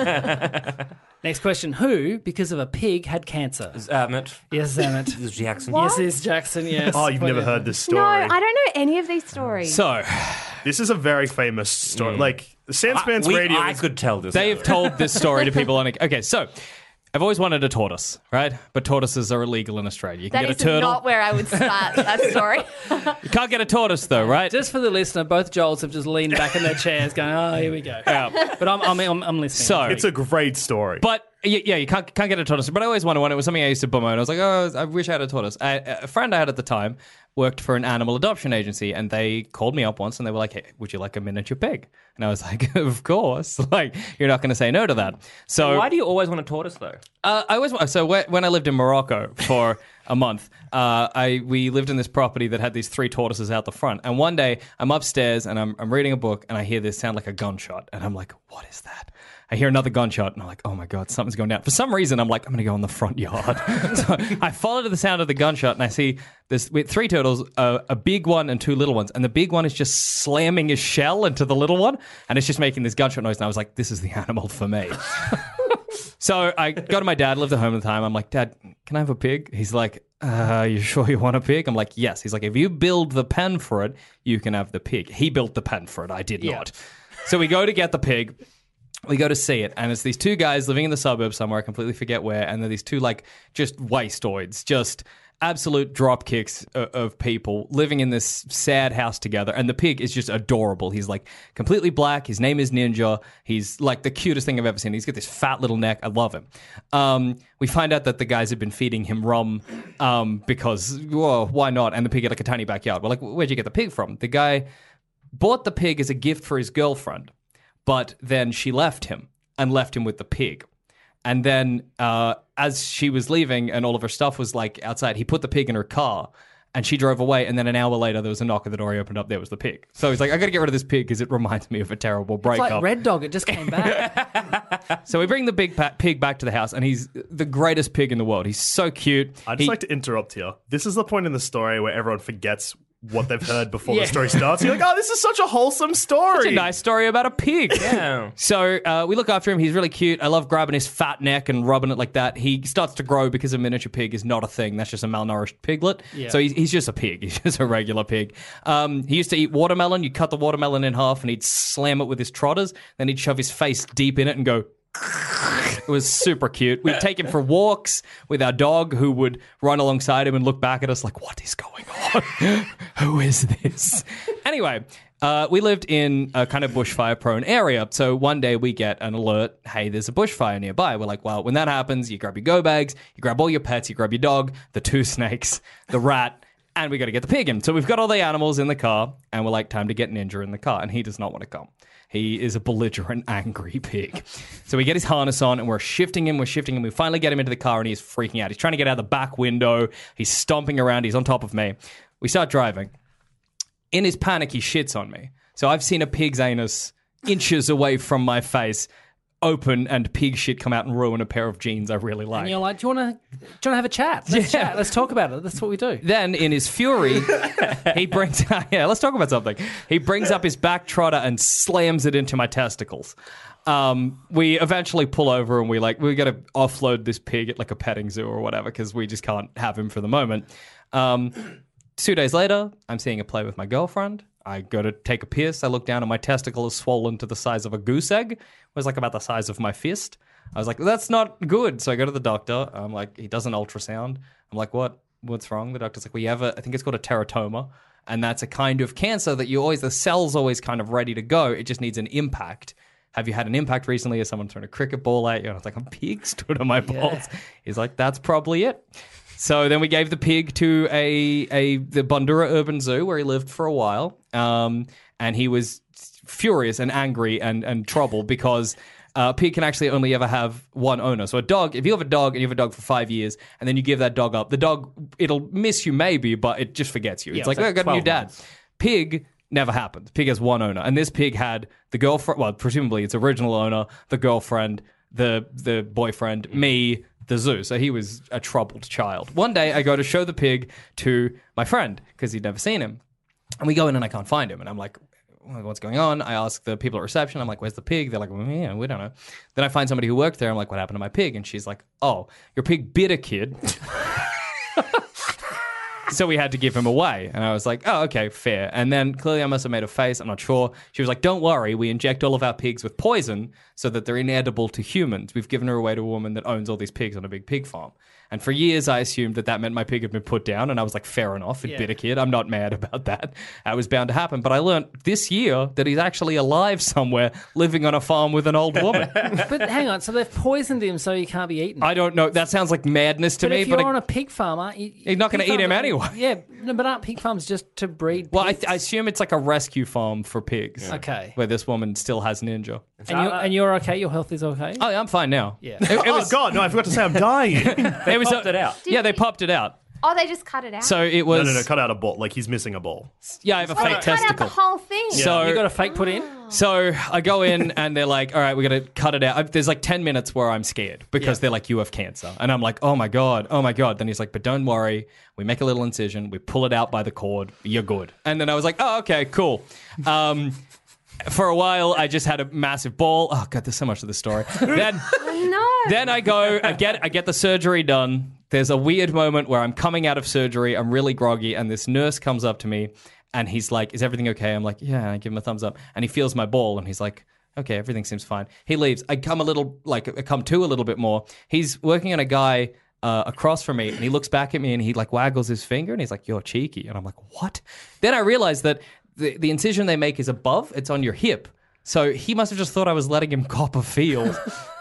Next question: Who, because of a pig, had cancer? Zamet. Yes, Zamet. This is Jackson. Yes, it's Jackson. Yes. Oh, you've never heard this story. No, I don't know any of these stories. So This is a very famous story. Like, Sanspants We- Radio. I is- could tell this. they have told this story to people on. A, okay, so I've always wanted a tortoise, right? But tortoises are illegal in Australia. You can That get is a turtle. not where I would start that story. You can't get a tortoise though, right? Just for the listener, both Joels have just leaned back in their chairs going, oh, here we go. Yeah. But I'm, I'm, I'm, I'm listening. So It's a great story. But y- yeah, you can't can't get a tortoise. But I always wanted one. It was something I used to bemoan. I was like, oh, I wish I had a tortoise. I, a friend I had at the time worked for an animal adoption agency, and they called me up once, and they were like, "Hey, would you like a miniature pig?" And I was like, "Of course! Like, you're not going to say no to that." So Why do you always want a tortoise, though? Uh, I was so whe- when I lived in Morocco for a month, uh, I we lived in this property that had these three tortoises out the front. And one day, I'm upstairs and I'm I'm reading a book, and I hear this sound like a gunshot, and I'm like, "What is that?" I hear another gunshot, and I'm like, "Oh my god, something's going down." For some reason, I'm like, "I'm going to go in the front yard." So I follow to the sound of the gunshot, and I see this with three turtles, uh, a big one and two little ones, and the big one is just slamming his shell into the little one, and it's just making this gunshot noise. And I was like, "This is the animal for me." So I go to my dad, lived at home at the time. I'm like, "Dad, can I have a pig?" He's like, uh, you sure you want a pig? I'm like, yes. He's like, if you build the pen for it, you can have the pig. He built the pen for it. I did Yeah. not. So we go to get the pig. We go to see it, and it's these two guys living in the suburbs somewhere. I completely forget where. And they're these two, like, just wastoids, just absolute drop kicks of, of people living in this sad house together. And the pig is just adorable. He's, like, completely black. His name is Ninja. He's, like, the cutest thing I've ever seen. He's got this fat little neck. I love him. Um, we find out that the guys had been feeding him rum um, because, well, why not? And the pig had, like, a tiny backyard. We're like, where'd you get the pig from? The guy bought the pig as a gift for his girlfriend. But then she left him and left him with the pig. And then uh, as she was leaving and all of her stuff was like outside, he put the pig in her car and she drove away. And then an hour later, there was a knock at the door. He opened up. There was the pig. So he's like, I got to get rid of this pig because it reminds me of a terrible It's breakup. like Red Dog. It just came back. So we bring the big pa- pig back to the house, and he's the greatest pig in the world. He's so cute. I'd just He- like to interrupt here. This is the point in the story where everyone forgets what they've heard before the story starts. You're like, oh, this is such a wholesome story. It's a nice story about a pig. Yeah. So uh, we look after him. He's really cute. I love grabbing his fat neck and rubbing it like that. He starts to grow because a miniature pig is not a thing. That's just a malnourished piglet. Yeah. So he's, he's just a pig. He's just a regular pig. Um, he used to eat watermelon. You'd cut the watermelon in half and he'd slam it with his trotters. Then he'd shove his face deep in it and go... It was super cute. We'd take him for walks with our dog, who would run alongside him and look back at us like, what is going on? Who is this? Anyway, uh, we lived in a kind of bushfire-prone area. So one day we get an alert, hey, there's a bushfire nearby. We're like, well, when that happens, you grab your go bags, you grab all your pets, you grab your dog, the two snakes, the rat, and we got to get the pig in. So we've got all the animals in the car, and we're like, time to get Ninja in the car. And he does not want to come. He is a belligerent, angry pig. So we get his harness on, and we're shifting him, we're shifting him. We finally get him into the car, and he's freaking out. He's trying to get out the back window. He's stomping around. He's on top of me. We start driving. In his panic, he shits on me. So I've seen a pig's anus inches away from my face open and pig shit come out and ruin a pair of jeans I really like. And you're like, do you want to do you want to have a chat? Let's Yeah. chat. Let's talk about it. That's what we do. Then, in his fury, he brings... Yeah, let's talk about something. He brings up his back trotter and slams it into my testicles. Um, we eventually pull over and we like, we got to offload this pig at like a petting zoo or whatever because we just can't have him for the moment. Um, two days later, I'm seeing a play with my girlfriend. I go to take a piss. I look down and my testicle is swollen to the size of a goose egg. It was like about the size of my fist. I was like, that's not good. So I go to the doctor. I'm like, he does an ultrasound. I'm like, what? What's wrong? The doctor's like, well, you have a, I think it's called a teratoma. And that's a kind of cancer that you always, the cell's always kind of ready to go. It just needs an impact. Have you had an impact recently? Has someone thrown a cricket ball at you? And I was like, a pig stood on my balls. He's like, that's probably it. So then we gave the pig to a, a the Bundoora Urban Zoo where he lived for a while. Um, and he was furious and angry and, and troubled because uh, a pig can actually only ever have one owner. So a dog, if you have a dog and you have a dog for five years and then you give that dog up, the dog, it'll miss you maybe, but it just forgets you. Yeah, it's like, it's oh, I like got a new twelve dad. months. Pig never happened. Pig has one owner. And this pig had the girlfriend, well, presumably its original owner, the girlfriend, the the boyfriend, me, the zoo. So he was a troubled child. One day I go to show the pig to my friend because he'd never seen him. And we go in and I can't find him. And I'm like, what's going on? I ask the people at reception. I'm like, where's the pig? They're like, well, yeah, we don't know. Then I find somebody who worked there. I'm like, what happened to my pig? And she's like, oh, your pig bit a kid. So we had to give him away. And I was like, oh, okay, fair. And then clearly I must have made a face. I'm not sure. She was like, don't worry. We inject all of our pigs with poison so that they're inedible to humans. We've given her away to a woman that owns all these pigs on a big pig farm. And for years, I assumed that that meant my pig had been put down. And I was like, fair enough, a Yeah. bitter kid. I'm not mad about that. That was bound to happen. But I learned this year that he's actually alive somewhere, living on a farm with an old woman. But hang on, so they've poisoned him so he can't be eaten. I don't know. That sounds like madness to but me. if you're but on I- a pig farm, aren't you? You're not gonna pig eat him farms- anyway. Yeah, no, but aren't pig farms just to breed well, I, pigs? I assume it's like a rescue farm for pigs. Okay. Where this woman still has ninja. And you're, and you're okay? Your health is okay? Oh, yeah, I'm fine now. Yeah. It, it Oh, was, God, no, I forgot to say I'm dying. it was popped it out. Yeah, they popped it out. Oh, they just cut it out. So it no, was. no, no, cut out a ball. Like, he's missing a ball. Yeah, I have a oh, they fake cut out testicle. the whole thing. So You got a fake put in? So I go in and they're like, all right, we got to cut it out. There's like ten minutes where I'm scared because they're like, you have cancer. And I'm like, oh my God, oh my God. Then he's like, but don't worry. We make a little incision. We pull it out by the cord. You're good. And then I was like, oh, okay, cool. Um, for a while, I just had a massive ball. Oh God, there's so much to the story. Then, No. then I go, I get, I get the surgery done. There's a weird moment where I'm coming out of surgery. I'm really groggy, and this nurse comes up to me, and he's like, "Is everything okay?" I'm like, "Yeah." I give him a thumbs up, and he feels my ball, and he's like, "Okay, everything seems fine." He leaves. I come a little, like, I come to a little bit more. He's working on a guy uh, across from me, and he looks back at me, and he like waggles his finger, and he's like, "You're cheeky," and I'm like, "What?" Then I realize that the the incision they make is above. It's on your hip. So he must have just thought I was letting him cop a field.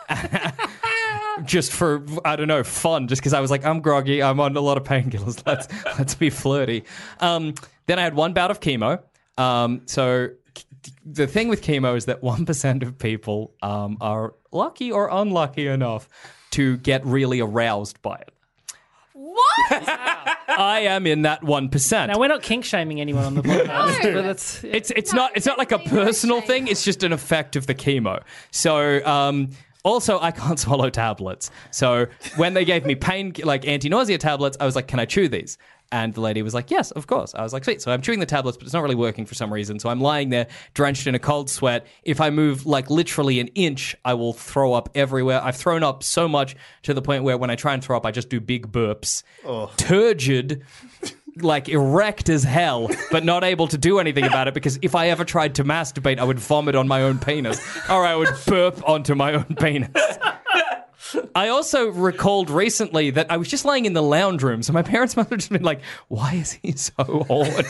Just for, I don't know, fun. Just because I was like, I'm groggy, I'm on a lot of painkillers. Let's let's be flirty. Um, then I had one bout of chemo. Um, so the thing with chemo is that one percent of people um, are lucky or unlucky enough to get really aroused by it. What? I am in that one percent. Now, we're not kink shaming anyone on the podcast, but it's, It's it's No, not it's not like a definitely no personal shame. thing. It's just an effect of the chemo. So um, also I can't swallow tablets. So when they gave me pain like anti-nausea tablets, I was like, "Can I chew these?" And the lady was like, "Yes, of course." I was like, "Sweet." So I'm chewing the tablets, but it's not really working for some reason. So I'm lying there drenched in a cold sweat. If I move like literally an inch, I will throw up everywhere. I've thrown up so much to the point where when I try and throw up, I just do big burps. Turgid. Like erect as hell, but not able to do anything about it because if I ever tried to masturbate, I would vomit on my own penis or I would burp onto my own penis. I also recalled recently that I was just laying in the lounge room, so my parents must have just been like, "Why is he so horny?"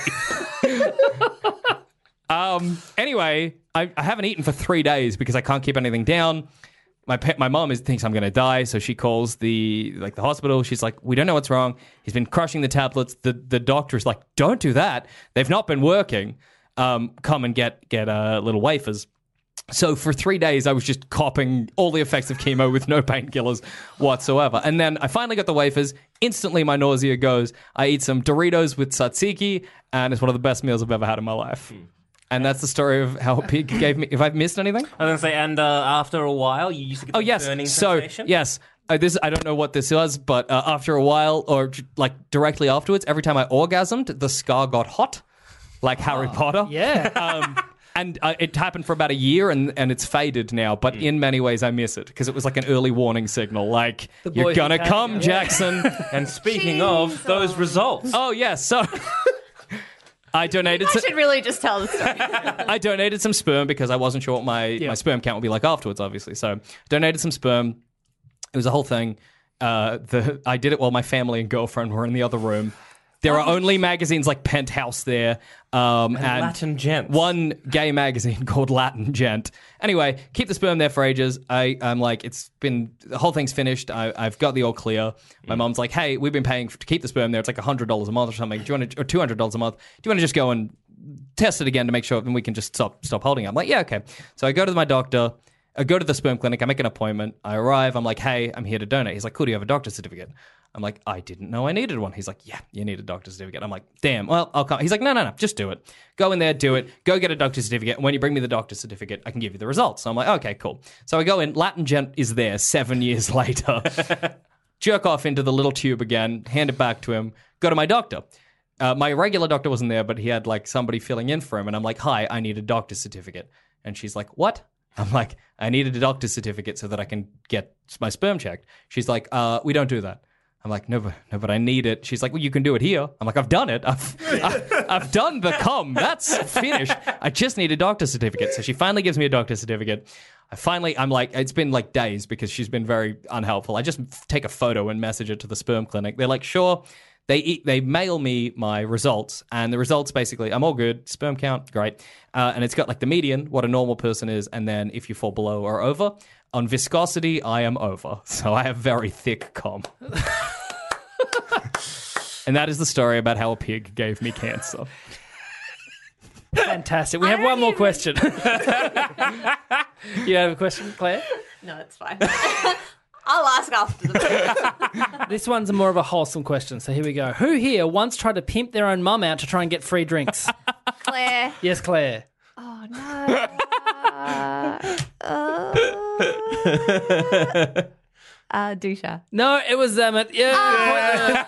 um. Anyway, I, I haven't eaten for three days because I can't keep anything down. My pet, my mom is, thinks I'm going to die, so she calls the like the hospital. She's like, "We don't know what's wrong. He's been crushing the tablets." The the doctor's like, "Don't do that. They've not been working. Um, come and get get uh, little wafers." So for three days, I was just copping all the effects of chemo with no painkillers whatsoever. And then I finally got the wafers. Instantly, my nausea goes. I eat some Doritos with tzatziki, and it's one of the best meals I've ever had in my life. And that's the story of how a pig gave me. If I've missed anything? I was going to say, and uh, after a while, you used to get Oh the yes. burning So sensation? yes, uh, this I don't know what this was, but uh, after a while, or j- like directly afterwards, every time I orgasmed, the scar got hot, like Harry Potter. yeah. Um, and uh, it happened for about a year, and, and it's faded now. But in many ways, I miss it because it was like an early warning signal, like The boy you're who gonna came, come, yeah. Jackson. And speaking of those results, Oh yes, so. I donated. I Some, should really just tell the story. I donated some sperm because I wasn't sure what my, my sperm count would be like afterwards. Obviously, so donated some sperm. It was a whole thing. Uh, the I did it while my family and girlfriend were in the other room. There are only magazines like Penthouse there, um, and, Latin Gents. one gay magazine called Latin Gent. Anyway, keep the sperm there for ages. I, I'm like, it's been the whole thing's finished. I, I've got the all clear. My mom's like, hey, we've been paying for, to keep the sperm there. It's like a hundred dollars a month or something. Do you want to, or two hundred dollars a month? Do you want to just go and test it again to make sure, and we can just stop stop holding it? I'm like, yeah, okay. So I go to my doctor. I go to the sperm clinic. I make an appointment. I arrive. I'm like, hey, I'm here to donate. He's like, cool, do you have a doctor's certificate? I'm like, I didn't know I needed one. He's like, yeah, you need a doctor's certificate. I'm like, damn, well, I'll come. He's like, no, no, no, just do it. Go in there, do it. Go get a doctor's certificate. And when you bring me the doctor's certificate, I can give you the results. So I'm like, okay, cool. So I go in. Latin Gent is there seven years later. Jerk off into the little tube again, hand it back to him, go to my doctor. Uh, my regular doctor wasn't there, but he had like somebody filling in for him. And I'm like, hi, I need a doctor's certificate. And she's like, what? I'm like, I needed a doctor's certificate so that I can get my sperm checked. She's like, uh, we don't do that. I'm like, no, but, no, but I need it. She's like, well, you can do it here. I'm like, I've done it. I've, I've, I've done the cum. That's finished. I just need a doctor's certificate. So she finally gives me a doctor's certificate. I finally, I'm like, it's been like days because she's been very unhelpful. I just take a photo and message it to the sperm clinic. They're like, sure. They eat, they mail me my results, and the results basically, I'm all good. Sperm count, great. Uh, and it's got like the median, what a normal person is, and then if you fall below or over. On viscosity, I am over. So I have very thick cum. And that is the story about how a pig gave me cancer. Fantastic. We have one more question. You have a question, Claire? No, it's fine. I'll ask after the This one's more of a wholesome question, so here we go. Who here once tried to pimp their own mum out to try and get free drinks? Claire. Yes, Claire. Oh, no. Uh, uh, uh, Dusha. No, it was um, at, yeah,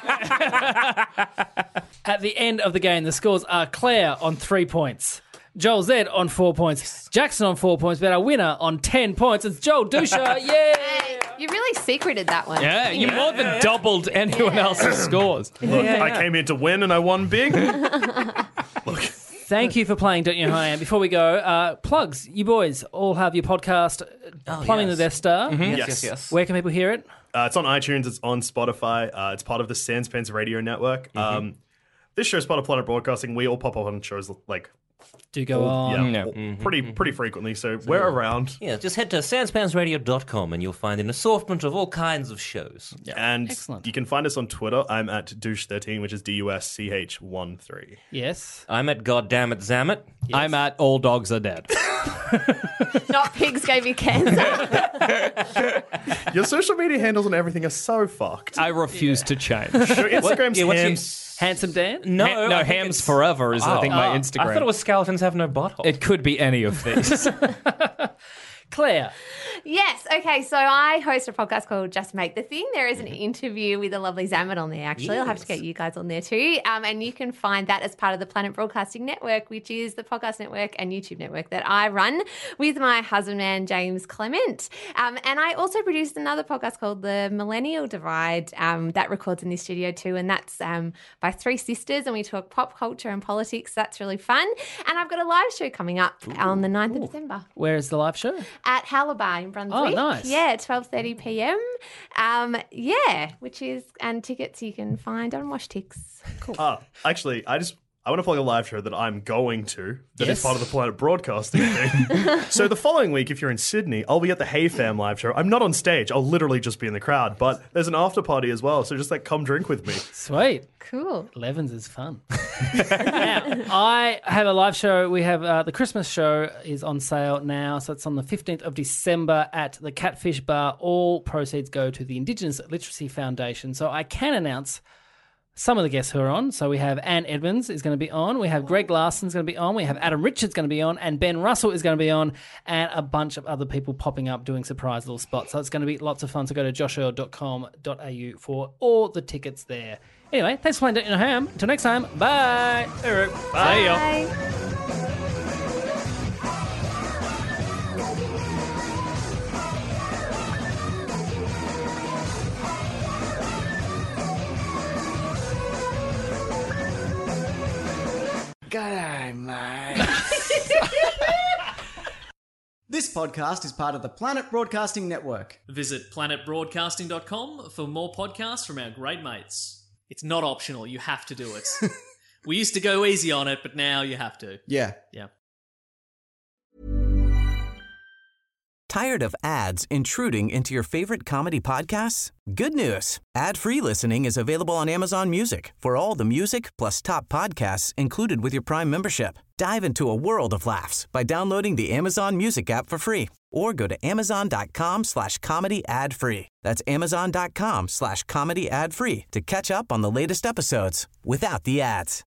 at the end of the game. The scores are Claire on three points, Joel Zed on four points, Jackson on four points, but our winner on ten points. It's Joel Dusha. Yay! You really secreted that one. Yeah, you more than doubled anyone else's scores. Look, Yeah. I came here to win and I won big. Look. Thank you for playing Don't You Know Who I Am. Before we go, uh, plugs. You boys all have your podcast, uh, Plumbing yes. the Death Star. Yes, Yes. yes, yes. Where can people hear it? Uh, it's on iTunes. It's on Spotify. Uh, it's part of the Sanspants Radio Network. Um, this show's part of Planet Broadcasting. We all pop up on shows like Do go on. yeah, Yeah. pretty pretty frequently. So we're around. Yeah, just head to sanspans radio dot com and you'll find an assortment of all kinds of shows. And Excellent. you can find us on Twitter. I'm at douche thirteen, which is D U S C H one three. Yes. I'm at Goddammit Zammit. I'm at All Dogs Are Dead. Not pigs gave you cancer. Your social media handles and everything are so fucked. I refuse to change. Your Instagram's yeah, what's your- hams. Handsome Dan? No, Ha- no, I think Hams it's- Forever is, I think, my Oh, Instagram. I thought it was Skeletons Have No Butthole. It could be any of these. Claire. Yes. Okay. So I host a podcast called Just Make the Thing. There is an interview with a lovely Zamet on there, actually. I'll have to get you guys on there too. Um, and you can find that as part of the Planet Broadcasting Network, which is the podcast network and YouTube network that I run with my husband man, James Clement. Um, and I also produced another podcast called The Millennial Divide um, that records in this studio too. And that's um, by three sisters, and we talk pop culture and politics. That's really fun. And I've got a live show coming up on the ninth of December Where is the live show? at Halabar in Brunswick. Oh, nice. Yeah, twelve thirty p.m. Um, yeah, which is, and tickets you can find on WashTix. Cool. Ah, actually, I just I want to plug a live show that I'm going to that is Yes. part of the Planet Broadcasting thing. So the following week, if you're in Sydney, I'll be at the Hey Fam live show. I'm not on stage. I'll literally just be in the crowd. But there's an after party as well. So just like come drink with me. Sweet. Cool. Elevens is fun. Now, I have a live show. We have uh, the Christmas show is on sale now. So it's on the fifteenth of December at the Catfish Bar. All proceeds go to the Indigenous Literacy Foundation. So I can announce some of the guests who are on. So we have Anne Edmonds is going to be on. We have Greg Larson's going to be on. We have Adam Richards going to be on. And Ben Russell is going to be on. And a bunch of other people popping up doing surprise little spots. So it's going to be lots of fun. So go to josh earl dot com dot a u for all the tickets there. Anyway, thanks for playing Don't You Know Who I Am. Until next time, bye. Bye. Bye. This podcast is part of the Planet Broadcasting Network. Visit planet broadcasting dot com for more podcasts from our great mates. It's not optional, you have to do it. We used to go easy on it, but now you have to. Yeah. Yeah. Tired of ads intruding into your favorite comedy podcasts? Good news. Ad-free listening is available on Amazon Music for all the music plus top podcasts included with your Prime membership. Dive into a world of laughs by downloading the Amazon Music app for free or go to amazon.com slash comedy ad free. That's amazon.com slash comedy ad free to catch up on the latest episodes without the ads.